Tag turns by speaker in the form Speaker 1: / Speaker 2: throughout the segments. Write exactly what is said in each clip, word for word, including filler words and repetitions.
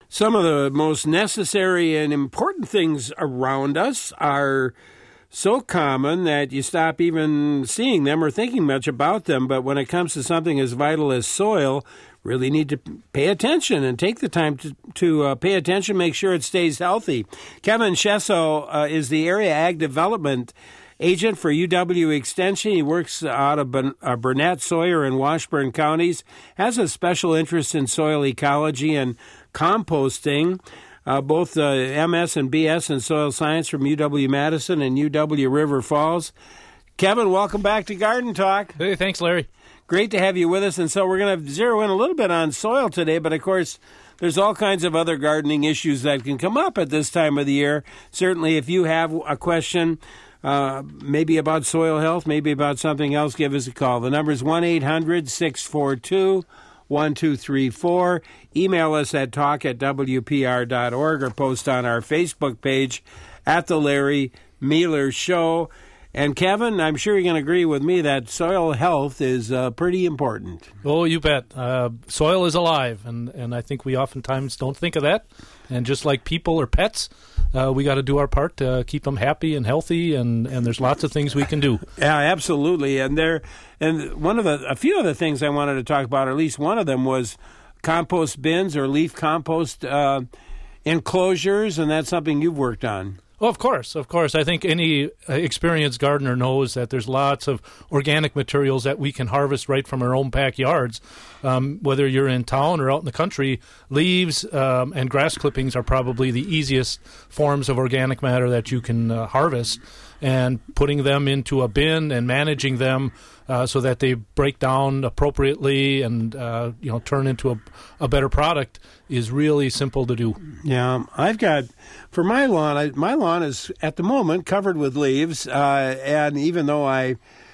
Speaker 1: Some of the most necessary and important things around us are so common that you stop even seeing them or thinking much about them. But when it comes to something as vital as soil, really need to pay attention and take the time to, to uh, pay attention, make sure it stays healthy. Kevin Shesso uh, is the Area Ag Development Agent for U W Extension. He works out of ben, uh, Burnett, Sawyer, and Washburn counties, has a special interest in soil ecology and composting. Uh, both uh, M S and B S in soil science from U W-Madison and U W River Falls. Kevin, welcome back to Garden Talk.
Speaker 2: Hey, thanks, Larry.
Speaker 1: Great to have you with us. And so we're going to zero in a little bit on soil today, but of course, there's all kinds of other gardening issues that can come up at this time of the year. Certainly, if you have a question, uh, maybe about soil health, maybe about something else, give us a call. The number is one eight hundred six four two one two three four. Email us at talk at w p r dot org or post on our Facebook page at The Larry Mealer Show. And Kevin, I'm sure you're going to agree with me that soil health is uh, pretty important.
Speaker 2: Oh, you bet. Uh, soil is alive, and, and I think we oftentimes don't think of that. And just like people or pets, uh, we got to do our part to keep them happy and healthy, and, and there's lots of things we can do.
Speaker 1: Yeah, absolutely. And there, and one of the a few of the things I wanted to talk about, or at least one of them, was compost bins or leaf compost uh, enclosures, and that's something you've worked on.
Speaker 2: Well, of course, of course. I think any experienced gardener knows that there's lots of organic materials that we can harvest right from our own backyards. Um, whether you're in town or out in the country, leaves um, and grass clippings are probably the easiest forms of organic matter that you can uh, harvest. And putting them into a bin and managing them uh, so that they break down appropriately and uh, you know turn into a, a better product is really simple to do.
Speaker 1: Yeah, I've got for my lawn. I, my lawn is at the moment covered with leaves, uh, and even though I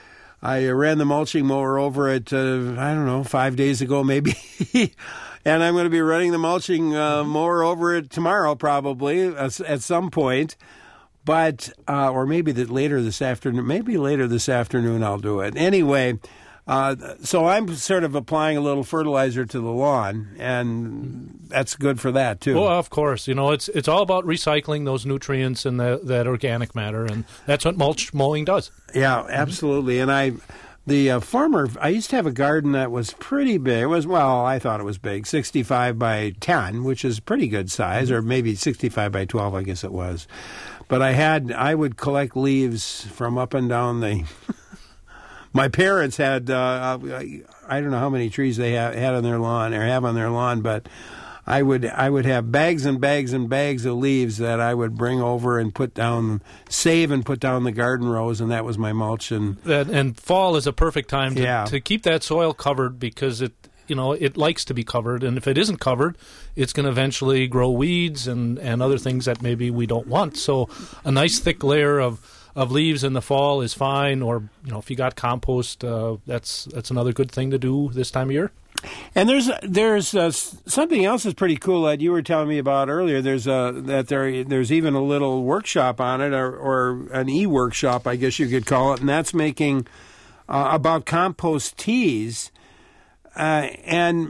Speaker 1: I ran the mulching mower over it, uh, I don't know, five days ago maybe. And I'm going to be running the mulching uh, mower over it tomorrow probably at, at some point. But, uh, or maybe that later this afternoon, maybe later this afternoon I'll do it. Anyway, uh, so I'm sort of applying a little fertilizer to the lawn, and that's good for that, too.
Speaker 2: Well, of course. You know, it's it's all about recycling those nutrients and the, that organic matter, and that's what mulch mowing does.
Speaker 1: Yeah, absolutely. And I, the uh, farmer, I used to have a garden that was pretty big. It was, well, I thought it was big, sixty-five by ten, which is pretty good size, or maybe sixty-five by twelve, I guess it was. But I had, I would collect leaves from up and down the, my parents had, uh, I don't know how many trees they have, had on their lawn, or have on their lawn, but I would, I would have bags and bags and bags of leaves that I would bring over and put down, save and put down the garden rows, and that was my mulch. And,
Speaker 2: and, and fall is a perfect time to,
Speaker 1: yeah.
Speaker 2: to keep that soil covered because it, you know, it likes to be covered, and if it isn't covered, it's going to eventually grow weeds and, and other things that maybe we don't want. So a nice thick layer of, of leaves in the fall is fine, or, you know, if you got compost, uh, that's that's another good thing to do this time of year.
Speaker 1: And there's there's uh, something else that's pretty cool that you were telling me about earlier. There's a that there there's even a little workshop on it, or, or an e-workshop, I guess you could call it, and that's making uh, about compost teas. Uh, and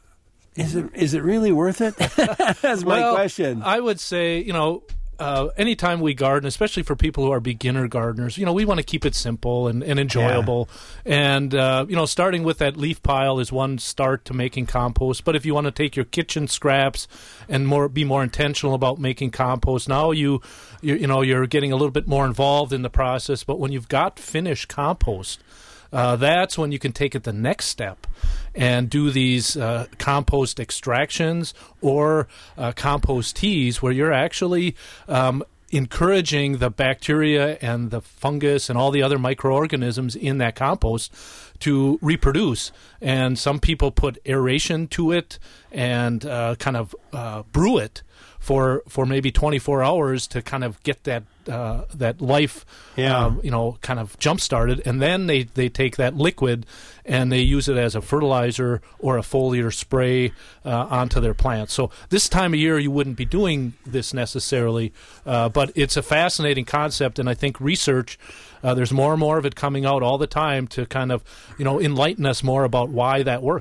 Speaker 1: is it is it really worth it? That's my
Speaker 2: well,
Speaker 1: question.
Speaker 2: I would say, you know, uh, anytime we garden, especially for people who are beginner gardeners, you know, we want to keep it simple and, and enjoyable. Yeah. And, uh, you know, starting with that leaf pile is one start to making compost. But if you want to take your kitchen scraps and more be more intentional about making compost, now you, you, you know, you're getting a little bit more involved in the process. But when you've got finished compost, Uh, that's when you can take it the next step and do these uh, compost extractions or uh, compost teas where you're actually um, encouraging the bacteria and the fungus and all the other microorganisms in that compost to reproduce. And some people put aeration to it and uh, kind of uh, brew it for for maybe twenty-four hours to kind of get that uh, that life,
Speaker 1: yeah.
Speaker 2: um, you know, kind of jump started, and then they, they take that liquid and they use it as a fertilizer or a foliar spray uh, onto their plants. So this time of year you wouldn't be doing this necessarily, uh, but it's a fascinating concept, and I think research. Uh, there's more and more of it coming out all the time to kind of, you know, enlighten us more about why that works.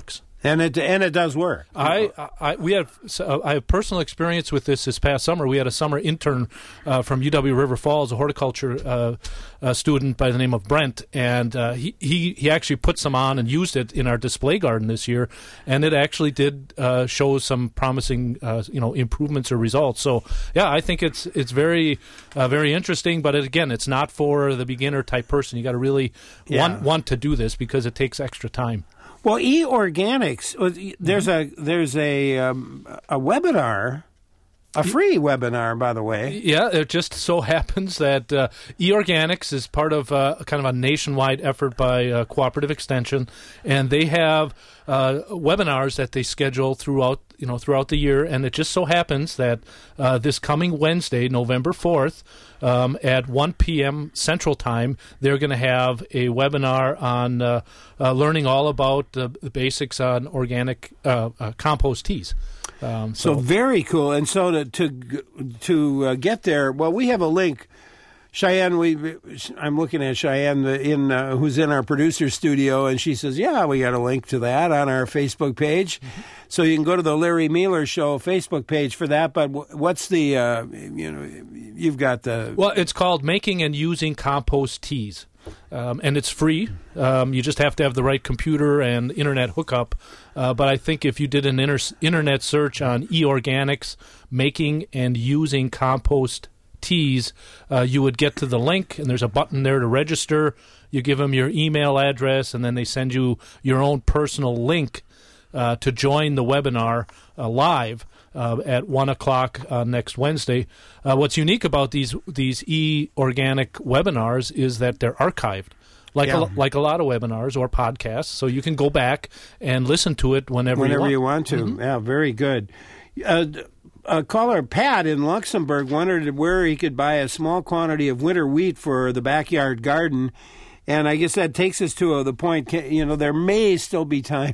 Speaker 1: And it and it does work.
Speaker 2: I, I we have uh, I have personal experience with this this past summer. We had a summer intern uh, from U W River Falls, a horticulture uh, uh, student by the name of Brent, and uh, he, he he actually put some on and used it in our display garden this year, and it actually did uh, show some promising uh, you know improvements or results. So yeah, I think it's it's very uh, very interesting. But it, again, it's not for the beginner type person. You got to really yeah. want want to do this because it takes extra time.
Speaker 1: Well, eOrganics, there's mm-hmm. a there's a um, a webinar, a free webinar, by the way.
Speaker 2: Yeah, it just so happens that uh, eOrganics is part of uh, kind of a nationwide effort by uh, Cooperative Extension, and they have uh, webinars that they schedule throughout you know throughout the year. And it just so happens that uh, this coming Wednesday, November fourth, um, at one p.m. Central Time, they're going to have a webinar on uh, uh, learning all about uh, the basics on organic uh, uh, compost teas. Um,
Speaker 1: so. so very cool. And so to to to uh, get there, well, we have a link. Cheyenne, we I'm looking at Cheyenne in uh, who's in our producer studio, and she says, "Yeah, we got a link to that on our Facebook page." Mm-hmm. So you can go to the Larry Mueller Show Facebook page for that. But what's the uh, you know you've got the
Speaker 2: well, it's called Making and Using Compost Teas. Um, and it's free. Um, you just have to have the right computer and internet hookup. Uh, but I think if you did an inter- internet search on eOrganics, making and using compost teas, uh, you would get to the link, and there's a button there to register. You give them your email address, and then they send you your own personal link uh, to join the webinar uh, live. Uh, at one o'clock uh, next Wednesday. Uh, what's unique about these these e-organic webinars is that they're archived, like yeah. a, like a lot of webinars or podcasts. So you can go back and listen to it whenever,
Speaker 1: whenever
Speaker 2: you want.
Speaker 1: you want to.
Speaker 2: Mm-hmm.
Speaker 1: Yeah, very good. Uh, a caller, Pat in Luxembourg, wondered where he could buy a small quantity of winter wheat for the backyard garden. And I guess that takes us to uh, the point, can, you know, there may still be time.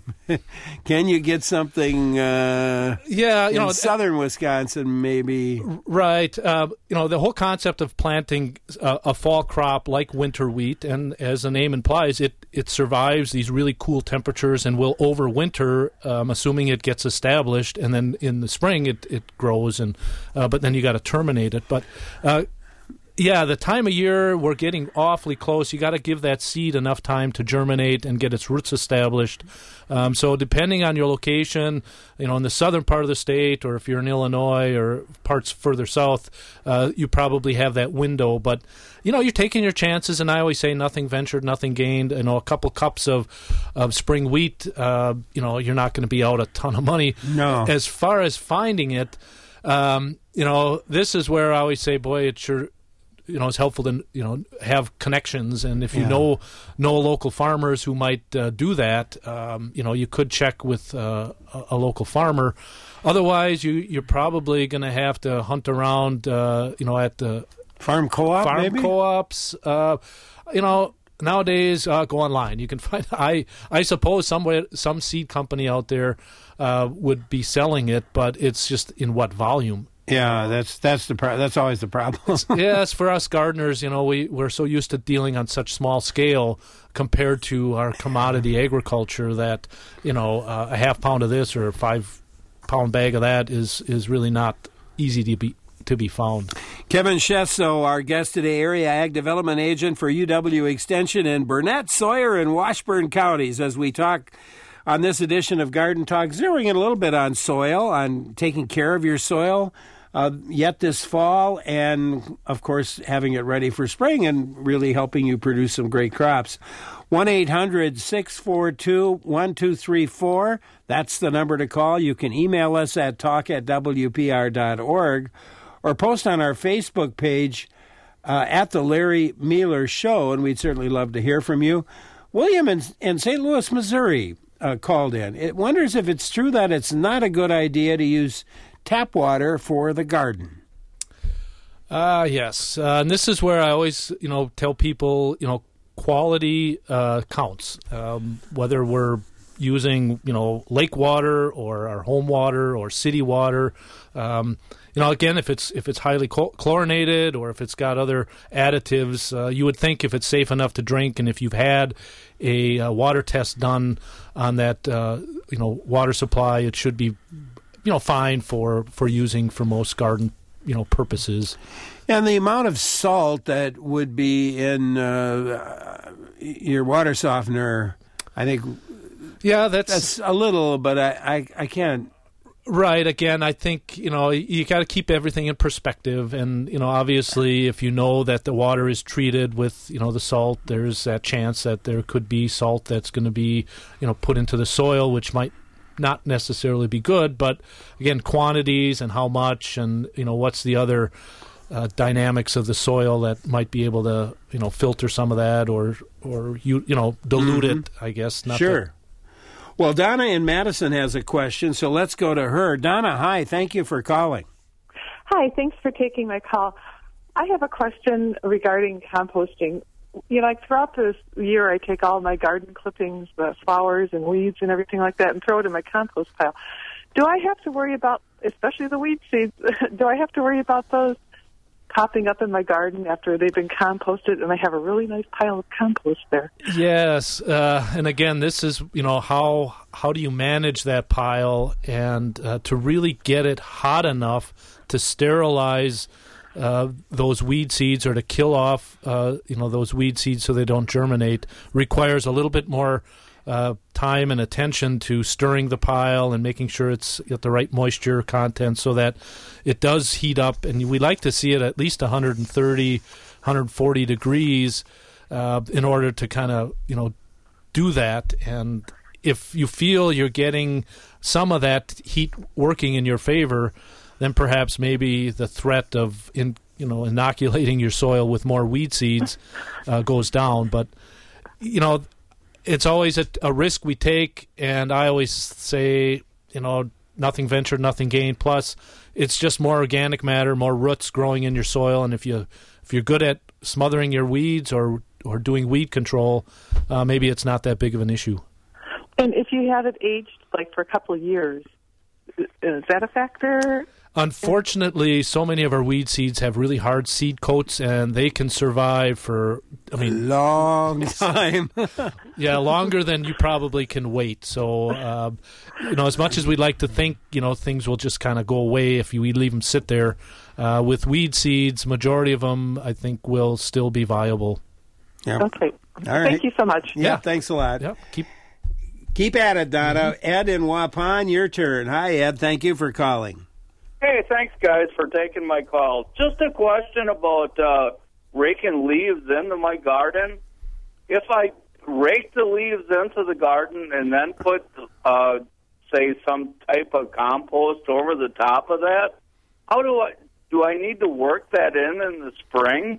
Speaker 1: Can you get something uh,
Speaker 2: yeah, you
Speaker 1: in
Speaker 2: know,
Speaker 1: southern Wisconsin maybe?
Speaker 2: Right. Uh, you know, the whole concept of planting uh, a fall crop like winter wheat, and as the name implies, it, it survives these really cool temperatures and will overwinter, um, assuming it gets established, and then in the spring it, it grows, and uh, but then you got to terminate it. But uh yeah, the time of year, we're getting awfully close. You got to give that seed enough time to germinate and get its roots established. Um, so depending on your location, you know, in the southern part of the state, or if you're in Illinois or parts further south, uh, you probably have that window. But, you know, you're taking your chances, and I always say nothing ventured, nothing gained. You know, a couple cups of, of spring wheat, uh, you know, you're not going to be out a ton of money.
Speaker 1: No.
Speaker 2: As far as finding it, um, you know, this is where I always say, boy, it sure... you know, it's helpful to, you know, have connections. And if you yeah. know know local farmers who might uh, do that, um, you know, you could check with uh, a, a local farmer. Otherwise, you, you're probably going to have to hunt around, uh, you know, at the
Speaker 1: farm co-op,
Speaker 2: farm
Speaker 1: maybe?
Speaker 2: co-ops. Uh, you know, nowadays, uh, go online. You can find, I, I suppose somewhere, some seed company out there uh, would be selling it, but it's just in what volume.
Speaker 1: Yeah, that's that's the pro- that's always the problem.
Speaker 2: Yes, for us gardeners, you know, we we're so used to dealing on such small scale compared to our commodity agriculture that, you know, uh, a half pound of this or a five pound bag of that is is really not easy to be to be found.
Speaker 1: Kevin Shesso, our guest today, Area Ag Development Agent for U W Extension in Burnett, Sawyer, and Washburn counties, as we talk on this edition of Garden Talk, zeroing in a little bit on soil, on taking care of your soil uh, yet this fall, and, of course, having it ready for spring and really helping you produce some great crops. one eight hundred six four two one two three four. That's the number to call. You can email us at talk at w p r dot org or post on our Facebook page uh, at the Larry Mueller Show, and we'd certainly love to hear from you. William in, in Saint Louis, Missouri, uh, called in. It wonders if it's true that it's not a good idea to use tap water for the garden.
Speaker 2: Uh, yes. Uh, and this is where I always, you know, tell people, you know, quality uh, counts. Um, whether we're using, you know, lake water or our home water or city water. Um, you know, again, if it's if it's highly chlorinated or if it's got other additives, uh, you would think if it's safe enough to drink, and if you've had a, a water test done on that, uh, you know, water supply, it should be, you know, fine for, for using for most garden, you know, purposes.
Speaker 1: And the amount of salt that would be in uh, your water softener, I think,
Speaker 2: yeah, that's
Speaker 1: that's a little, but I, I, I can't.
Speaker 2: Right. Again, I think, you know, you got to keep everything in perspective. And, you know, obviously, if you know that the water is treated with, you know, the salt, there's that chance that there could be salt that's going to be, you know, put into the soil, which might not necessarily be good. But, again, quantities and how much and, you know, what's the other uh, dynamics of the soil that might be able to, you know, filter some of that or, or you, you know, dilute mm-hmm. it, I guess. Not
Speaker 1: sure.
Speaker 2: That,
Speaker 1: Well, Donna in Madison has a question, so let's go to her. Donna, hi. Thank you for calling.
Speaker 3: Hi. Thanks for taking my call. I have a question regarding composting. You know, like throughout this year, I take all my garden clippings, the flowers and weeds and everything like that, and throw it in my compost pile. Do I have to worry about, especially the weed seeds, do I have to worry about those popping up in my garden after they've been composted, and I have a really nice pile of compost there?
Speaker 2: Yes, uh, and again, this is, you know, how how do you manage that pile and uh, to really get it hot enough to sterilize uh, those weed seeds or to kill off, uh, you know, those weed seeds so they don't germinate requires a little bit more Uh, time and attention to stirring the pile and making sure it's got the right moisture content so that it does heat up. And we like to see it at least one thirty, one forty degrees uh, in order to kind of, you know, do that. And if you feel you're getting some of that heat working in your favor, then perhaps maybe the threat of, in, you know, inoculating your soil with more weed seeds uh, goes down. But, you know, it's always a, a risk we take, and I always say, you know, nothing ventured, nothing gained. Plus, it's just more organic matter, more roots growing in your soil, and if you if you're good at smothering your weeds or or doing weed control, uh, maybe it's not that big of an issue.
Speaker 3: And if you have it aged like for a couple of years, is that a factor?
Speaker 2: Unfortunately, so many of our weed seeds have really hard seed coats, and they can survive for, I mean,
Speaker 1: a long time.
Speaker 2: Yeah, longer than you probably can wait. So, uh, you know, as much as we'd like to think, you know, things will just kind of go away if you leave them sit there, uh, with weed seeds, majority of them, I think, will still be viable.
Speaker 1: Yeah.
Speaker 3: Okay.
Speaker 1: All right.
Speaker 3: Thank you so much.
Speaker 1: Yeah, yeah. Thanks a lot.
Speaker 2: Yeah. Keep
Speaker 1: Keep at it, Donna. Mm-hmm. Ed in Waupun, your turn. Hi, Ed. Thank you for calling.
Speaker 4: Hey, thanks, guys, for taking my call. Just a question about uh, raking leaves into my garden. If I rake the leaves into the garden and then put, uh, say, some type of compost over the top of that, how do I do I need to work that in in the spring?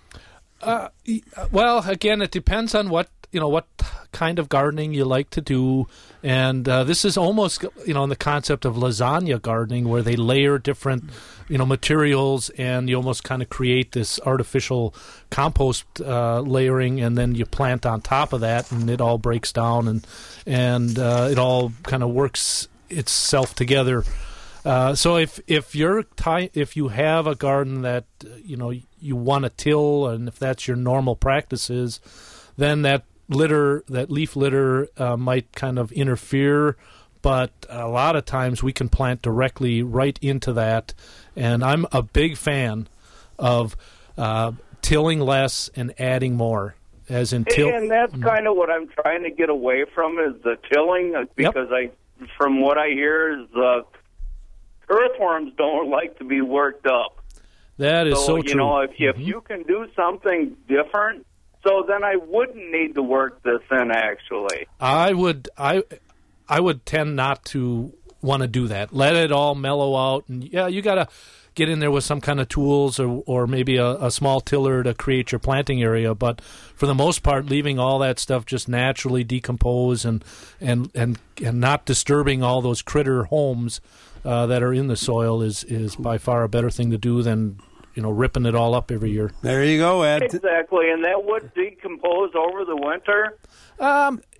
Speaker 2: Uh, well, again, it depends on what you know what kind of gardening you like to do, and uh, this is almost you know in the concept of lasagna gardening, where they layer different you know materials, and you almost kind of create this artificial compost uh, layering, and then you plant on top of that, and it all breaks down, and and uh, it all kind of works itself together. Uh, so if if you're ty- if you have a garden that uh, you know you want to till, and if that's your normal practices, then that litter, that leaf litter, uh, might kind of interfere. But a lot of times we can plant directly right into that, and I'm a big fan of uh, tilling less and adding more. As in till-
Speaker 4: and that's mm-hmm. kind of what I'm trying to get away from is the tilling, because yep. I, from what I hear, is uh, earthworms don't like to be worked up.
Speaker 2: That is so, so
Speaker 4: you
Speaker 2: true.
Speaker 4: You know, if, if
Speaker 2: mm-hmm.
Speaker 4: you can do something different, so then I wouldn't need to work this in, actually.
Speaker 2: I would I I would tend not to want to do that. Let it all mellow out. And, yeah, you got to get in there with some kind of tools or, or maybe a, a small tiller to create your planting area. But for the most part, leaving all that stuff just naturally decompose and, and, and, and not disturbing all those critter homes uh, that are in the soil is, is by far a better thing to do than you know, ripping it all up every year.
Speaker 1: There you go, Ed.
Speaker 4: Exactly, and that would decompose over the winter?
Speaker 2: Um,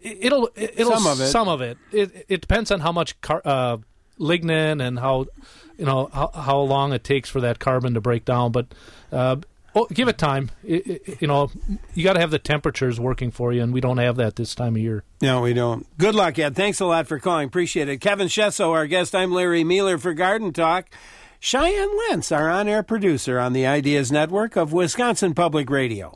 Speaker 2: It'll it'll
Speaker 1: some of it.
Speaker 2: Some of it. It, it depends on how much car, uh, lignin and how you know how, how long it takes for that carbon to break down. But uh, oh, give it time. It, it, you know, you got to have the temperatures working for you, and we don't have that this time of year.
Speaker 1: No, we don't. Good luck, Ed. Thanks a lot for calling. Appreciate it. Kevin Shesso, our guest. I'm Larry Mueller for Garden Talk. Cheyenne Lentz, our on-air producer on the Ideas Network of Wisconsin Public Radio.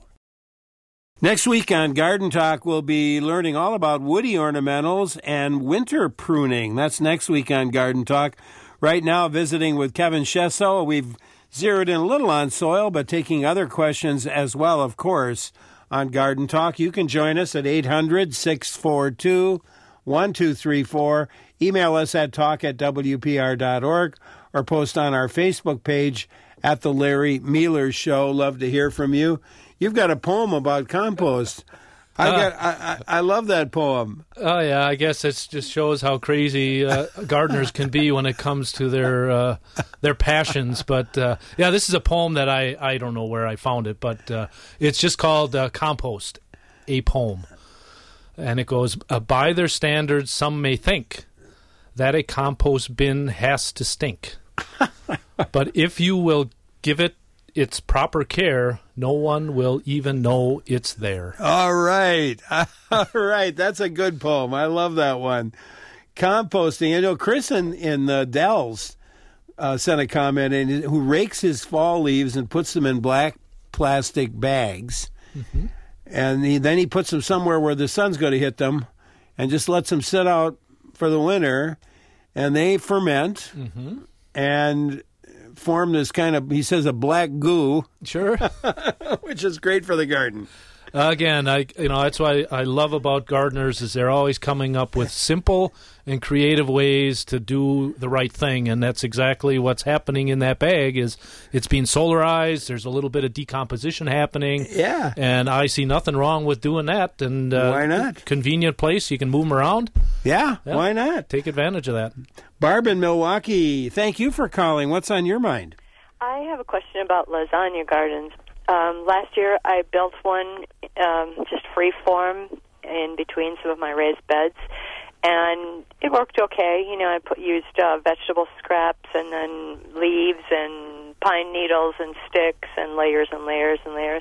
Speaker 1: Next week on Garden Talk, we'll be learning all about woody ornamentals and winter pruning. That's next week on Garden Talk. Right now, visiting with Kevin Shesso, we've zeroed in a little on soil, but taking other questions as well, of course, on Garden Talk. You can join us at eight hundred, six four two, one two three four. Email us at talk at w p r dot org or post on our Facebook page at The Larry Mueller Show. Love to hear from you. You've got a poem about compost. I
Speaker 2: Uh,
Speaker 1: got. I, I, I love that poem.
Speaker 2: Oh yeah, I guess it just shows how crazy uh, gardeners can be when it comes to their uh, their passions. But uh, yeah, this is a poem that I, I don't know where I found it, but uh, it's just called uh, Compost, a Poem. And it goes, uh, by their standards, some may think that a compost bin has to stink. But if you will give it its proper care, no one will even know it's there.
Speaker 1: All right. All right. That's a good poem. I love that one. Composting. You know, Chris in, in the Dells uh, sent a comment in, who rakes his fall leaves and puts them in black plastic bags. Mm-hmm. And he, then he puts them somewhere where the sun's going to hit them and just lets them sit out for the winter. And they ferment mm-hmm. and form this kind of, he says, a black goo.
Speaker 2: Sure.
Speaker 1: Which is great for the garden.
Speaker 2: Uh, again, I you know that's what I, I love about gardeners is they're always coming up with simple and creative ways to do the right thing, and that's exactly what's happening in that bag. Is it's being solarized. There's a little bit of decomposition happening.
Speaker 1: Yeah,
Speaker 2: and I see nothing wrong with doing that. And uh,
Speaker 1: why not?
Speaker 2: Convenient place, you can move them around.
Speaker 1: Yeah, yeah, why not?
Speaker 2: Take advantage of that.
Speaker 1: Barb in Milwaukee, thank you for calling. What's on your mind?
Speaker 5: I have a question about lasagna gardens. Um, last year, I built one um, just free form in between some of my raised beds, and it worked okay. You know, I put used uh, vegetable scraps and then leaves and pine needles and sticks and layers and layers and layers.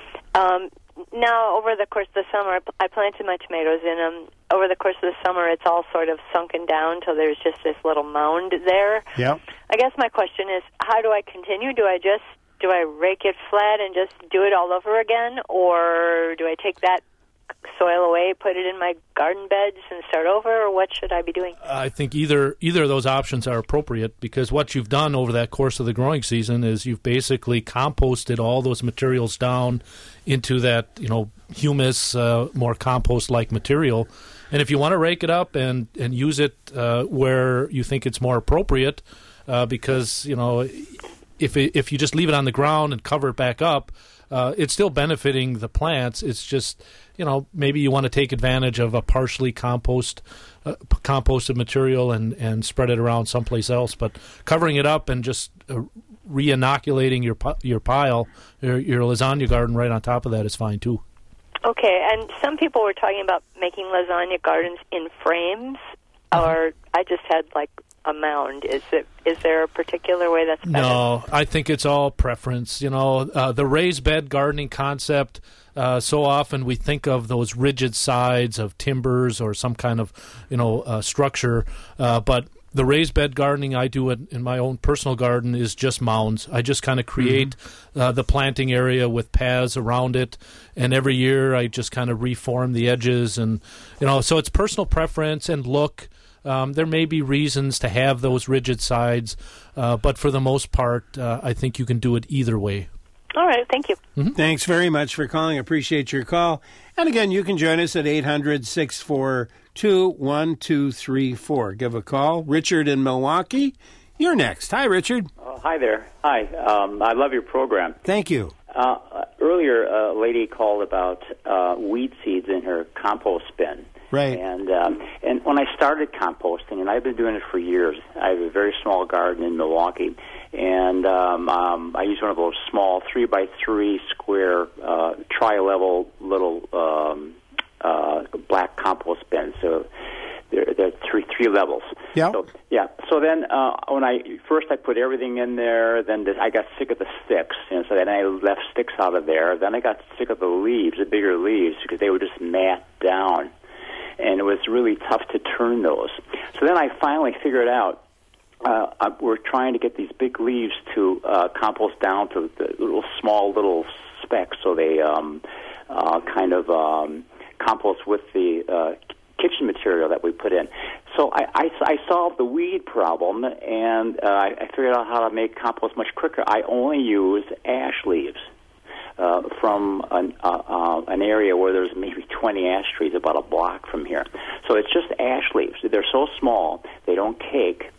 Speaker 5: Um, now, over the course of the summer, I planted my tomatoes in them. Over the course of the summer, it's all sort of sunken down till there's just this little mound there.
Speaker 1: Yep.
Speaker 5: I guess my question is, how do I continue? Do I just Do I rake it flat and just do it all over again, or do I take that soil away, put it in my garden beds and start over, or what should I be doing?
Speaker 2: I think either either of those options are appropriate, because what you've done over that course of the growing season is you've basically composted all those materials down into that, you know, humus, uh, more compost-like material. And if you want to rake it up and, and use it uh, where you think it's more appropriate, uh, because, you know, If it, if you just leave it on the ground and cover it back up, uh, it's still benefiting the plants. It's just, you know, maybe you want to take advantage of a partially compost uh, composted material and, and spread it around someplace else. But covering it up and just uh, re-inoculating your your pile, your, your lasagna garden right on top of that is fine too.
Speaker 5: Okay, and some people were talking about making lasagna gardens in frames, or I just had like a mound. Is it? Is there a particular way that's better?
Speaker 2: No, I think it's all preference. You know, uh, the raised bed gardening concept, uh, so often we think of those rigid sides of timbers or some kind of, you know, uh, structure. Uh, but the raised bed gardening I do in, in my own personal garden is just mounds. I just kind of create mm-hmm. uh, the planting area with paths around it, and every year I just kind of reform the edges. And, you know, so it's personal preference and look. Um, there may be reasons to have those rigid sides, uh, but for the most part, uh, I think you can do it either way.
Speaker 5: All right, thank you.
Speaker 1: Mm-hmm. Thanks very much for calling. Appreciate your call. And again, you can join us at eight hundred, six four two, one two three four. Give a call. Richard in Milwaukee, you're next. Hi, Richard.
Speaker 6: Oh, hi there. Hi. Um, I love your program.
Speaker 1: Thank you.
Speaker 6: Uh, earlier, a lady called about uh, weed seeds in her compost bin.
Speaker 1: Right.
Speaker 6: And um, and when I started composting, and I've been doing it for years, I have a very small garden in Milwaukee, and um, um, I use one of those small three by three square uh, tri-level little um, uh, black compost bins. So there, there are three three levels.
Speaker 1: Yeah.
Speaker 6: So, yeah. So then, uh, when I first I put everything in there, then this, I got sick of the sticks, and so then I left sticks out of there. Then I got sick of the leaves, the bigger leaves, because they would just mat down, and it was really tough to turn those. So then I finally figured out. Uh, uh, we're trying to get these big leaves to uh, compost down to the little small little specks, so they um, uh, kind of um, compost with the uh, kitchen material that we put in. So I, I, I solved the weed problem, and uh, I figured out how to make compost much quicker. I only use ash leaves uh, from an, uh, uh, an area where there's maybe twenty ash trees about a block from here. So it's just ash leaves. They're so small, they don't cake.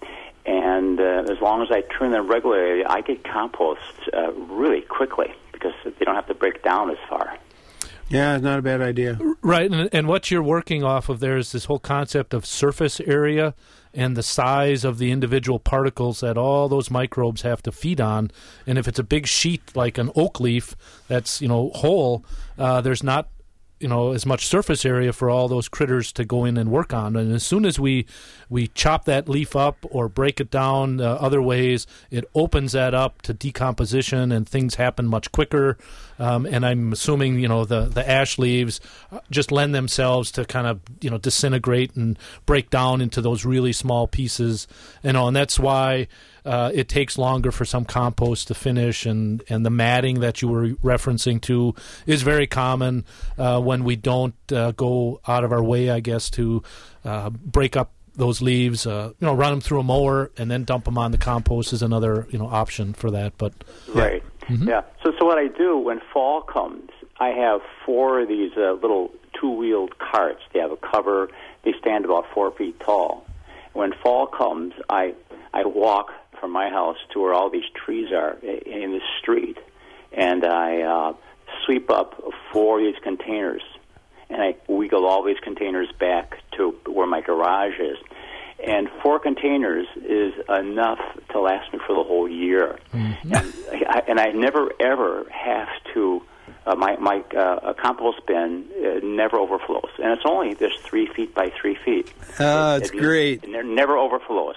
Speaker 6: And uh, as long as I turn them regularly, I get compost uh, really quickly because they don't have to break down as far.
Speaker 1: Yeah, it's not a bad idea.
Speaker 2: Right, and, and what you're working off of there is this whole concept of surface area and the size of the individual particles that all those microbes have to feed on. And if it's a big sheet like an oak leaf that's, you know, whole, uh, there's not you know, as much surface area for all those critters to go in and work on. And as soon as we we chop that leaf up or break it down uh, other ways, it opens that up to decomposition and things happen much quicker. Um, and I'm assuming, you know, the, the ash leaves just lend themselves to kind of, you know, disintegrate and break down into those really small pieces. You know, and that's why Uh, it takes longer for some compost to finish, and, and the matting that you were referencing to is very common uh, when we don't uh, go out of our way, I guess, to uh, break up those leaves. Uh, you know, run them through a mower and then dump them on the compost is another you know option for that. But
Speaker 6: right, mm-hmm. yeah. So so what I do when fall comes, I have four of these uh, little two-wheeled carts. They have a cover. They stand about four feet tall. When fall comes, I I walk from my house to where all these trees are in the street, and I uh, sweep up four of these containers, and I wiggle all these containers back to where my garage is. And four containers is enough to last me for the whole year. Mm-hmm. And, I, and I never, ever have to, uh, my, my uh, compost bin uh, never overflows. And it's only, there's three feet by three feet.
Speaker 1: Oh, it's
Speaker 6: it,
Speaker 1: great.
Speaker 6: It never overflows.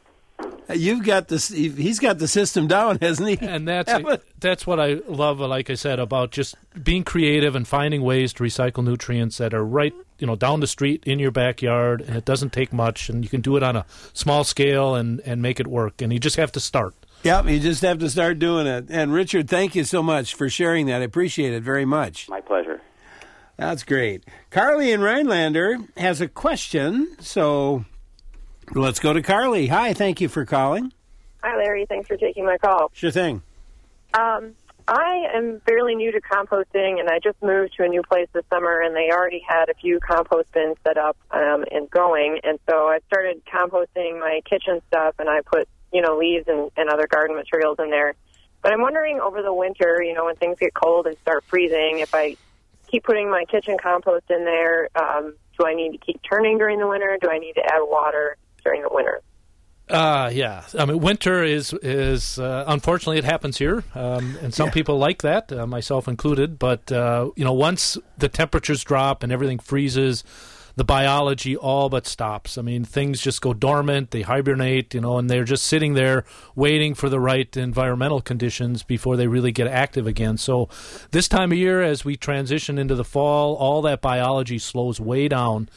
Speaker 1: You've got this. He's got the system down, hasn't he?
Speaker 2: And that's that's what I love. Like I said, about just being creative and finding ways to recycle nutrients that are right, you know, down the street in your backyard, and it doesn't take much, and you can do it on a small scale and and make it work. And you just have to start.
Speaker 1: Yep, you just have to start doing it. And Richard, thank you so much for sharing that. I appreciate it very much.
Speaker 6: My pleasure.
Speaker 1: That's great. Carly in Rhinelander has a question, so. Let's go to Carly. Hi, thank you for calling.
Speaker 7: Hi, Larry. Thanks for taking my call.
Speaker 1: Sure thing.
Speaker 7: Um, I am fairly new to composting, and I just moved to a new place this summer, and they already had a few compost bins set up um, and going. And so I started composting my kitchen stuff, and I put, you know, leaves and, and other garden materials in there. But I'm wondering over the winter, you know, when things get cold and start freezing, if I keep putting my kitchen compost in there, um, do I need to keep turning during the winter? Do I need to add water during the winter?
Speaker 2: Uh, yeah. I mean, winter is, is uh, unfortunately, it happens here, um, and some
Speaker 1: yeah.
Speaker 2: people like that, uh, myself included. But, uh, you know, once the temperatures drop and everything freezes, the biology all but stops. I mean, things just go dormant, they hibernate, you know, and they're just sitting there waiting for the right environmental conditions before they really get active again. So this time of year, as we transition into the fall, all that biology slows way down.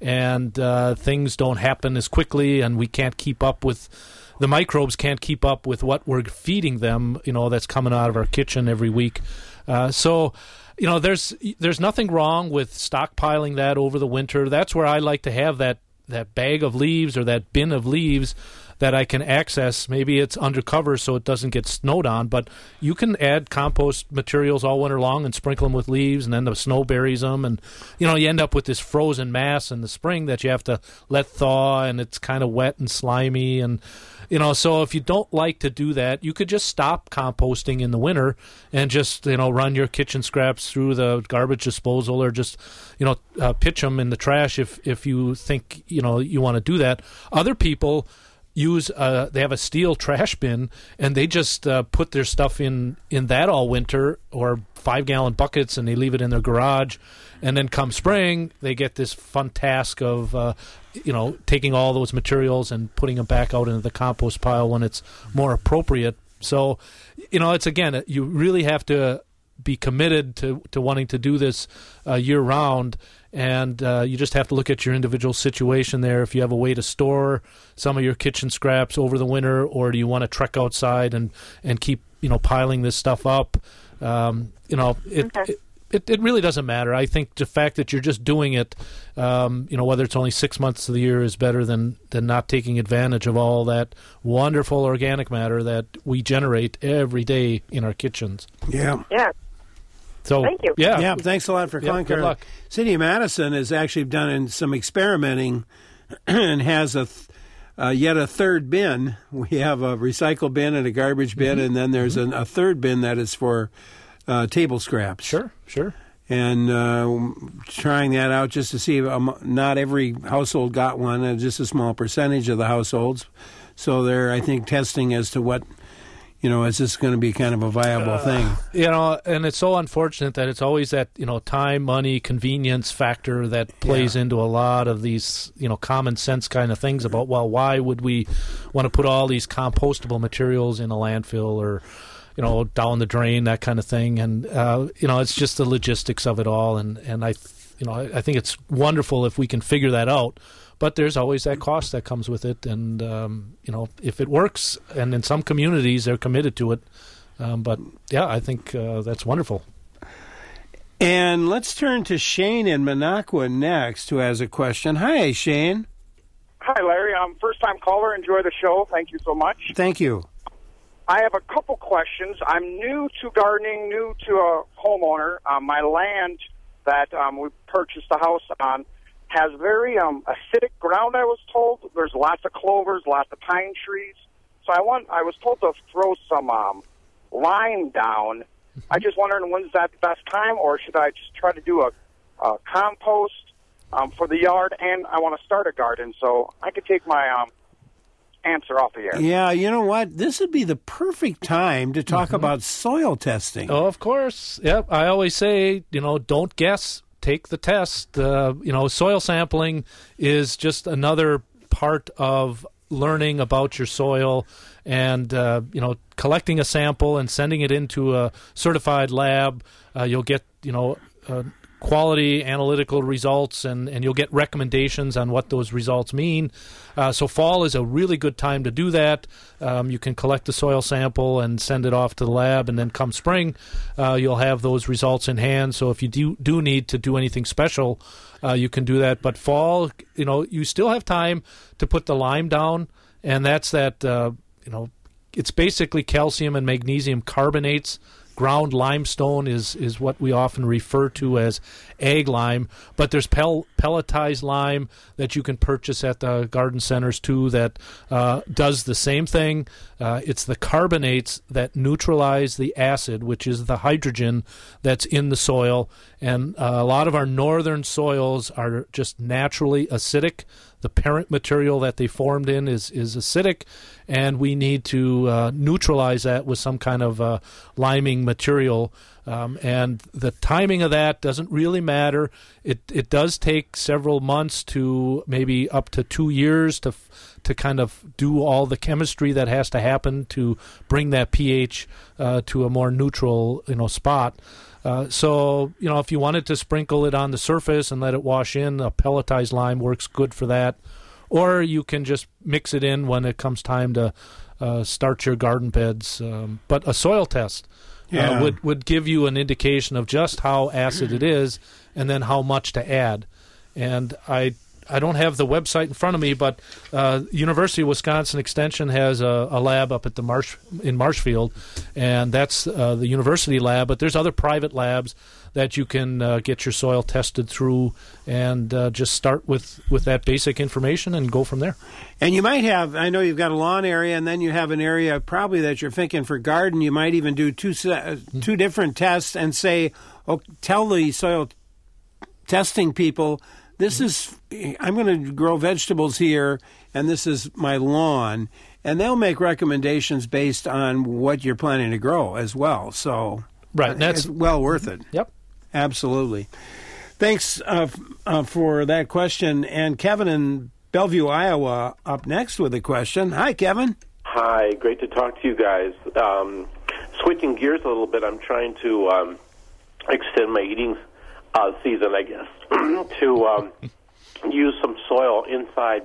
Speaker 2: And uh, things don't happen as quickly, and we can't keep up with the microbes. Can't keep up with what we're feeding them. You know, that's coming out of our kitchen every week. Uh, so, you know, there's there's nothing wrong with stockpiling that over the winter. That's where I like to have that that bag of leaves or that bin of leaves that I can access. Maybe it's undercover so it doesn't get snowed on, but you can add compost materials all winter long and sprinkle them with leaves, and then the snow buries them, and you know you end up with this frozen mass in the spring that you have to let thaw, and it's kind of wet and slimy, and you know so if you don't like to do that, you could just stop composting in the winter and just you know run your kitchen scraps through the garbage disposal, or just you know uh, pitch them in the trash if if you think you know you want to do that. Other people use uh, they have a steel trash bin, and they just uh, put their stuff in in that all winter, or five gallon buckets, and they leave it in their garage, and then come spring they get this fun task of uh, you know taking all those materials and putting them back out into the compost pile when it's more appropriate. So you know it's again you really have to be committed to, to wanting to do this uh, year round, and uh, you just have to look at your individual situation there. If you have a way to store some of your kitchen scraps over the winter, or do you want to trek outside and, and keep you know piling this stuff up? Um, you know, it,
Speaker 7: Okay.
Speaker 2: it it it really doesn't matter. I think the fact that you're just doing it, um, you know, whether it's only six months of the year, is better than than not taking advantage of all that wonderful organic matter that we generate every day in our kitchens.
Speaker 1: Yeah.
Speaker 7: Yeah.
Speaker 2: So
Speaker 7: Thank you.
Speaker 2: Yeah.
Speaker 1: Yeah, thanks a lot for
Speaker 2: Yeah,
Speaker 1: calling.
Speaker 2: good
Speaker 1: Carol.
Speaker 2: luck.
Speaker 1: City of Madison has actually done in some experimenting and has a th- uh, yet a third bin. We have a recycle bin and a garbage bin,
Speaker 2: Mm-hmm.
Speaker 1: and then there's an, a third bin that is for uh, table scraps.
Speaker 2: Sure, sure.
Speaker 1: And uh, trying that out just to see if um, not every household got one, and just a small percentage of the households. So they're, I think, testing as to what, you know, is this going to be kind of a viable
Speaker 2: Uh,
Speaker 1: thing?
Speaker 2: You know, and it's so unfortunate that it's always that, you know, time, money, convenience factor that plays
Speaker 1: Yeah.
Speaker 2: into a lot of these, you know, common sense kind of things about, well, why would we want to put all these compostable materials in a landfill or, you know, down the drain, that kind of thing. And, uh, you know, it's just the logistics of it all. And, and I, you know, I, I think it's wonderful if we can figure that out. But there's always that cost that comes with it. And, um, you know, if it works, and in some communities they're committed to it. Um, but, yeah, I think uh, that's wonderful.
Speaker 1: And let's turn to Shane in Minocqua next, who has a question. Hi, Shane.
Speaker 8: Hi, Larry. I'm first-time caller. Enjoy the show. Thank you so much.
Speaker 1: Thank you.
Speaker 8: I have a couple questions. I'm new to gardening, new to a homeowner. Um, my land that um, we purchased the house on has very um, acidic ground, I was told. There's lots of clovers, lots of pine trees. So I want. I was told to throw some um, lime down. I just wondering, when's that the best time, or should I just try to do a, a compost um, for the yard? And I want to start a garden, so I could take my um, answer off the air.
Speaker 1: Yeah, you know what? This would be the perfect time to talk about soil testing.
Speaker 2: Oh, of course. Yep. I always say, you know, don't guess. Take the test. Uh, you know, soil sampling is just another part of learning about your soil, and uh, you know, collecting a sample and sending it into a certified lab. Uh, you'll get, you know, uh, quality analytical results, and, and you'll get recommendations on what those results mean. Uh, so fall is a really good time to do that. Um, you can collect the soil sample and send it off to the lab, and then come spring, uh, you'll have those results in hand. So if you do, do need to do anything special, uh, you can do that. But fall, you know, you still have time to put the lime down, and that's that, uh, you know, it's basically calcium and magnesium carbonates. Ground limestone is, is what we often refer to as ag lime, but there's pel- pelletized lime that you can purchase at the garden centers too that uh, does the same thing. Uh, it's the carbonates that neutralize the acid, which is the hydrogen that's in the soil, and uh, a lot of our northern soils are just naturally acidic. The parent material that they formed in is, is acidic, and we need to uh, neutralize that with some kind of uh, liming material. Um, and the timing of that doesn't really matter. It it does take several months to maybe up to two years to to kind of do all the chemistry that has to happen to bring that pH uh, to a more neutral, you know, spot. Uh, so, you know, if you wanted to sprinkle it on the surface and let it wash in, a pelletized lime works good for that. Or you can just mix it in when it comes time to uh, start your garden beds. Um, but a soil test
Speaker 1: Yeah.
Speaker 2: uh, would, would give you an indication of just how acid it is and then how much to add. And I I don't have the website in front of me, but uh, University of Wisconsin Extension has a, a lab up at the Marsh in Marshfield, and that's uh, the university lab. But there's other private labs that you can uh, get your soil tested through, and uh, just start with, with that basic information and go from there.
Speaker 1: And you might have, I know you've got a lawn area, and then you have an area probably that you're thinking for garden. You might even do two se- two different tests and say, oh, tell the soil testing people this is, I'm going to grow vegetables here, and this is my lawn. And they'll make recommendations based on what you're planning to grow as well. So
Speaker 2: right, that's
Speaker 1: it's well worth it.
Speaker 2: Yep.
Speaker 1: Absolutely. Thanks uh, uh, for that question. And Kevin in Bellevue, Iowa, up next with a question. Hi, Kevin.
Speaker 9: Hi, great to talk to you guys. Um, switching gears a little bit, I'm trying to um, extend my eating uh, season, I guess, to um, use some soil inside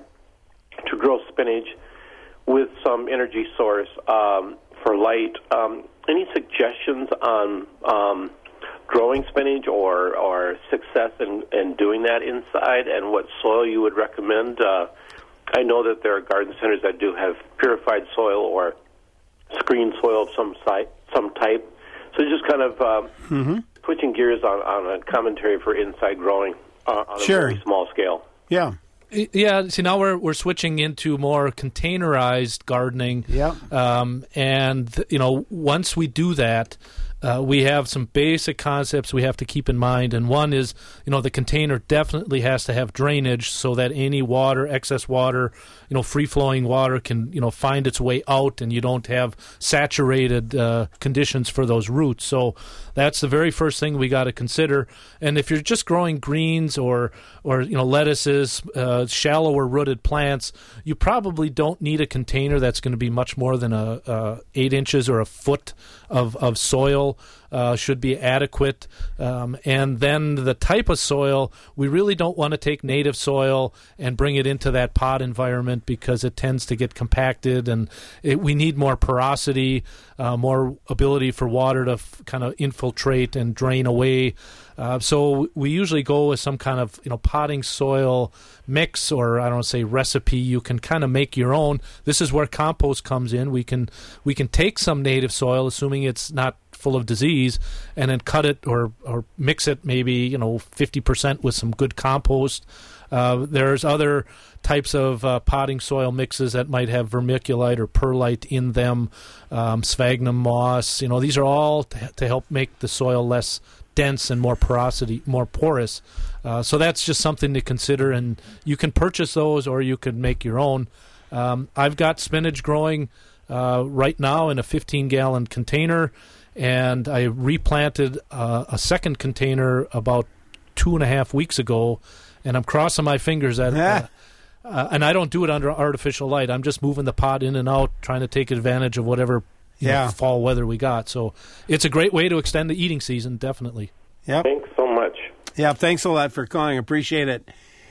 Speaker 9: to grow spinach with some energy source um, for light. Um, any suggestions on um, growing spinach or, or success in, in doing that inside, and what soil you would recommend? Uh, I know that there are garden centers that do have purified soil or screened soil of some site, some type. So just kind of uh,
Speaker 1: mm-hmm.
Speaker 9: switching gears on, on a commentary for inside growing uh, on
Speaker 1: sure.
Speaker 9: a very small scale.
Speaker 1: Yeah.
Speaker 2: Yeah, see, now we're we're switching into more containerized gardening.
Speaker 1: Yeah.
Speaker 2: Um, and, you know, once we do that, uh, we have some basic concepts we have to keep in mind. And one is, you know, the container definitely has to have drainage so that any water, excess water, you know, free-flowing water can, you know, find its way out, and you don't have saturated uh, conditions for those roots. So that's the very first thing we got to consider. And if you're just growing greens or, or you know, lettuces, uh, shallower rooted plants, you probably don't need a container that's going to be much more than a, a eight inches or a foot of, of soil. Uh, should be adequate. Um, and then the type of soil, we really don't want to take native soil and bring it into that pot environment because it tends to get compacted, and it, we need more porosity, uh, more ability for water to f- kind of infiltrate and drain away. Uh, so we usually go with some kind of, you know, potting soil mix, or I don't say recipe. You can kind of make your own. This is where compost comes in. We can we can take some native soil, assuming it's not full of disease, and then cut it or or mix it maybe, you know, fifty percent with some good compost. Uh, there's other types of uh, potting soil mixes that might have vermiculite or perlite in them, um, sphagnum moss. You know, these are all t- to help make the soil less dense and more porosity, more porous. Uh, so that's just something to consider, and you can purchase those or you could make your own. Um, I've got spinach growing uh, right now in a fifteen gallon container, and I replanted uh, a second container about two and a half weeks ago, and I'm crossing my fingers at uh, uh, and I don't do it under artificial light. I'm just moving the pot in and out, trying to take advantage of whatever you
Speaker 1: yeah.
Speaker 2: know, fall weather we got. So it's a great way to extend the eating season, definitely.
Speaker 1: Yep.
Speaker 9: Thanks so much.
Speaker 1: Yeah, thanks a lot for calling. Appreciate it.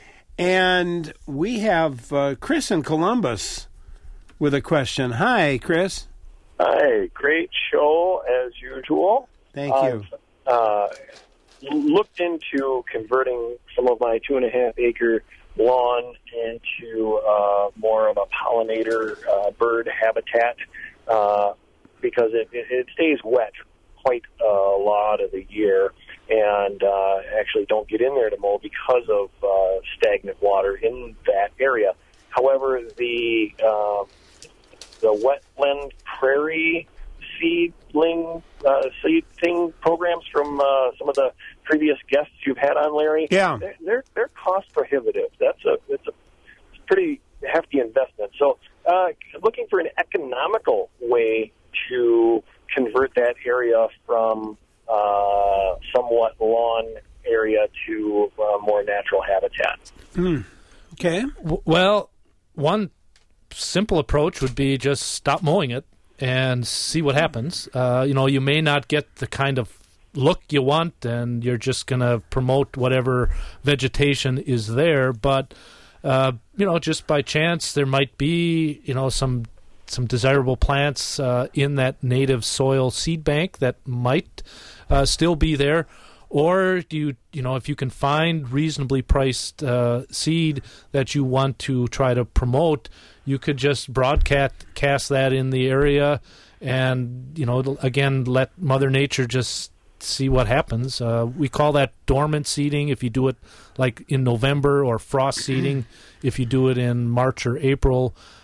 Speaker 1: And we have uh, Chris in Columbus with a question. Hi, Chris.
Speaker 10: Hi, great show as usual.
Speaker 1: Thank you.
Speaker 10: I've uh, looked into converting some of my two and a half acre lawn into uh, more of a pollinator uh, bird habitat uh, because it, it, it stays wet quite a lot of the year, and uh, actually don't get in there to mow because of uh, stagnant water in that area. However, the uh, the wetland prairie seedling uh, seedling programs from uh, some of the previous guests you've had on, Larry,
Speaker 1: yeah,
Speaker 10: they're they're, they're cost prohibitive. That's a it's a pretty hefty investment. So, uh, looking for an economical way to convert that area from uh, somewhat lawn area to uh, more natural habitat.
Speaker 1: Mm. Okay.
Speaker 2: W- well, one simple approach would be just stop mowing it and see what happens. Uh, you know, you may not get the kind of look you want, and you're just going to promote whatever vegetation is there. But, uh, you know, just by chance, there might be, you know, some some desirable plants uh, in that native soil seed bank that might uh, still be there. Or do you, you know, if you can find reasonably priced uh, seed that you want to try to promote, you could just broadcast cast that in the area, and, you know, again, let Mother Nature just see what happens. Uh, we call that dormant seeding if you do it like in November, or frost seeding if you do it in March or April.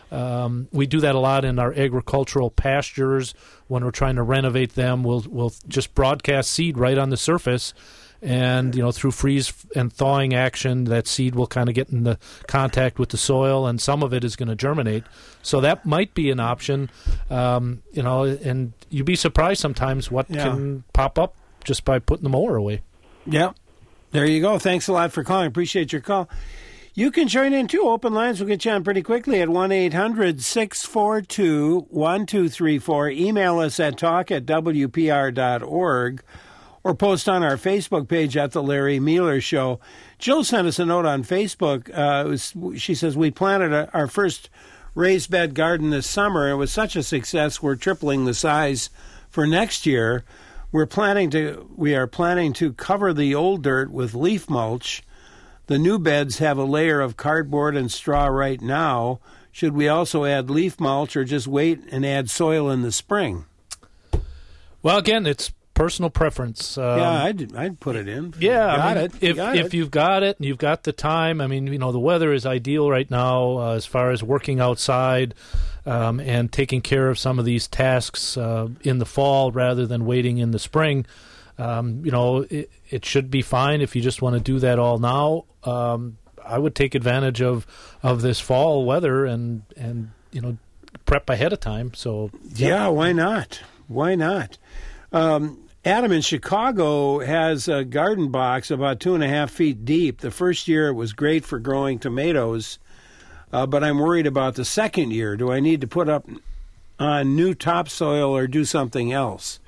Speaker 2: Um, we do that a lot in our agricultural pastures. When we're trying to renovate them, we'll we'll just broadcast seed right on the surface, and you know through freeze and thawing action, that seed will kind of get into contact with the soil, and some of it is going to germinate. So that might be an option. Um, you know, and you'd be surprised sometimes what
Speaker 1: Yeah.
Speaker 2: can pop up just by putting the mower away.
Speaker 1: Yep. There you go. Thanks a lot for calling. Appreciate your call. You can join in, too. Open lines will get you on pretty quickly at one eight hundred six four two one two three four. Email us at talk at w p r dot org or post on our Facebook page at The Larry Mueller Show. Jill sent us a note on Facebook. Uh, it was, she says, we planted a, our first raised bed garden this summer. It was such a success, we're tripling the size for next year. We're planning to, we are planning to cover the old dirt with leaf mulch. The new beds have a layer of cardboard and straw right now. Should we also add leaf mulch or just wait and add soil in the spring?
Speaker 2: Well, again, it's personal preference. Um,
Speaker 1: yeah, I'd, I'd put it in.
Speaker 2: Yeah,
Speaker 1: got
Speaker 2: I mean,
Speaker 1: it. You
Speaker 2: if
Speaker 1: got
Speaker 2: if
Speaker 1: it.
Speaker 2: you've got it and you've got the time, I mean, you know, the weather is ideal right now uh, as far as working outside um, and taking care of some of these tasks uh, in the fall rather than waiting in the spring. Um, you know, it, it should be fine if you just want to do that all now. Um, I would take advantage of, of this fall weather and, and, you know, prep ahead of time. So
Speaker 1: Yeah, why not? Why not? Um, Adam in Chicago has a garden box about two and a half feet deep. The first year it was great for growing tomatoes, uh, but I'm worried about the second year. Do I need to put up on new topsoil or do something else?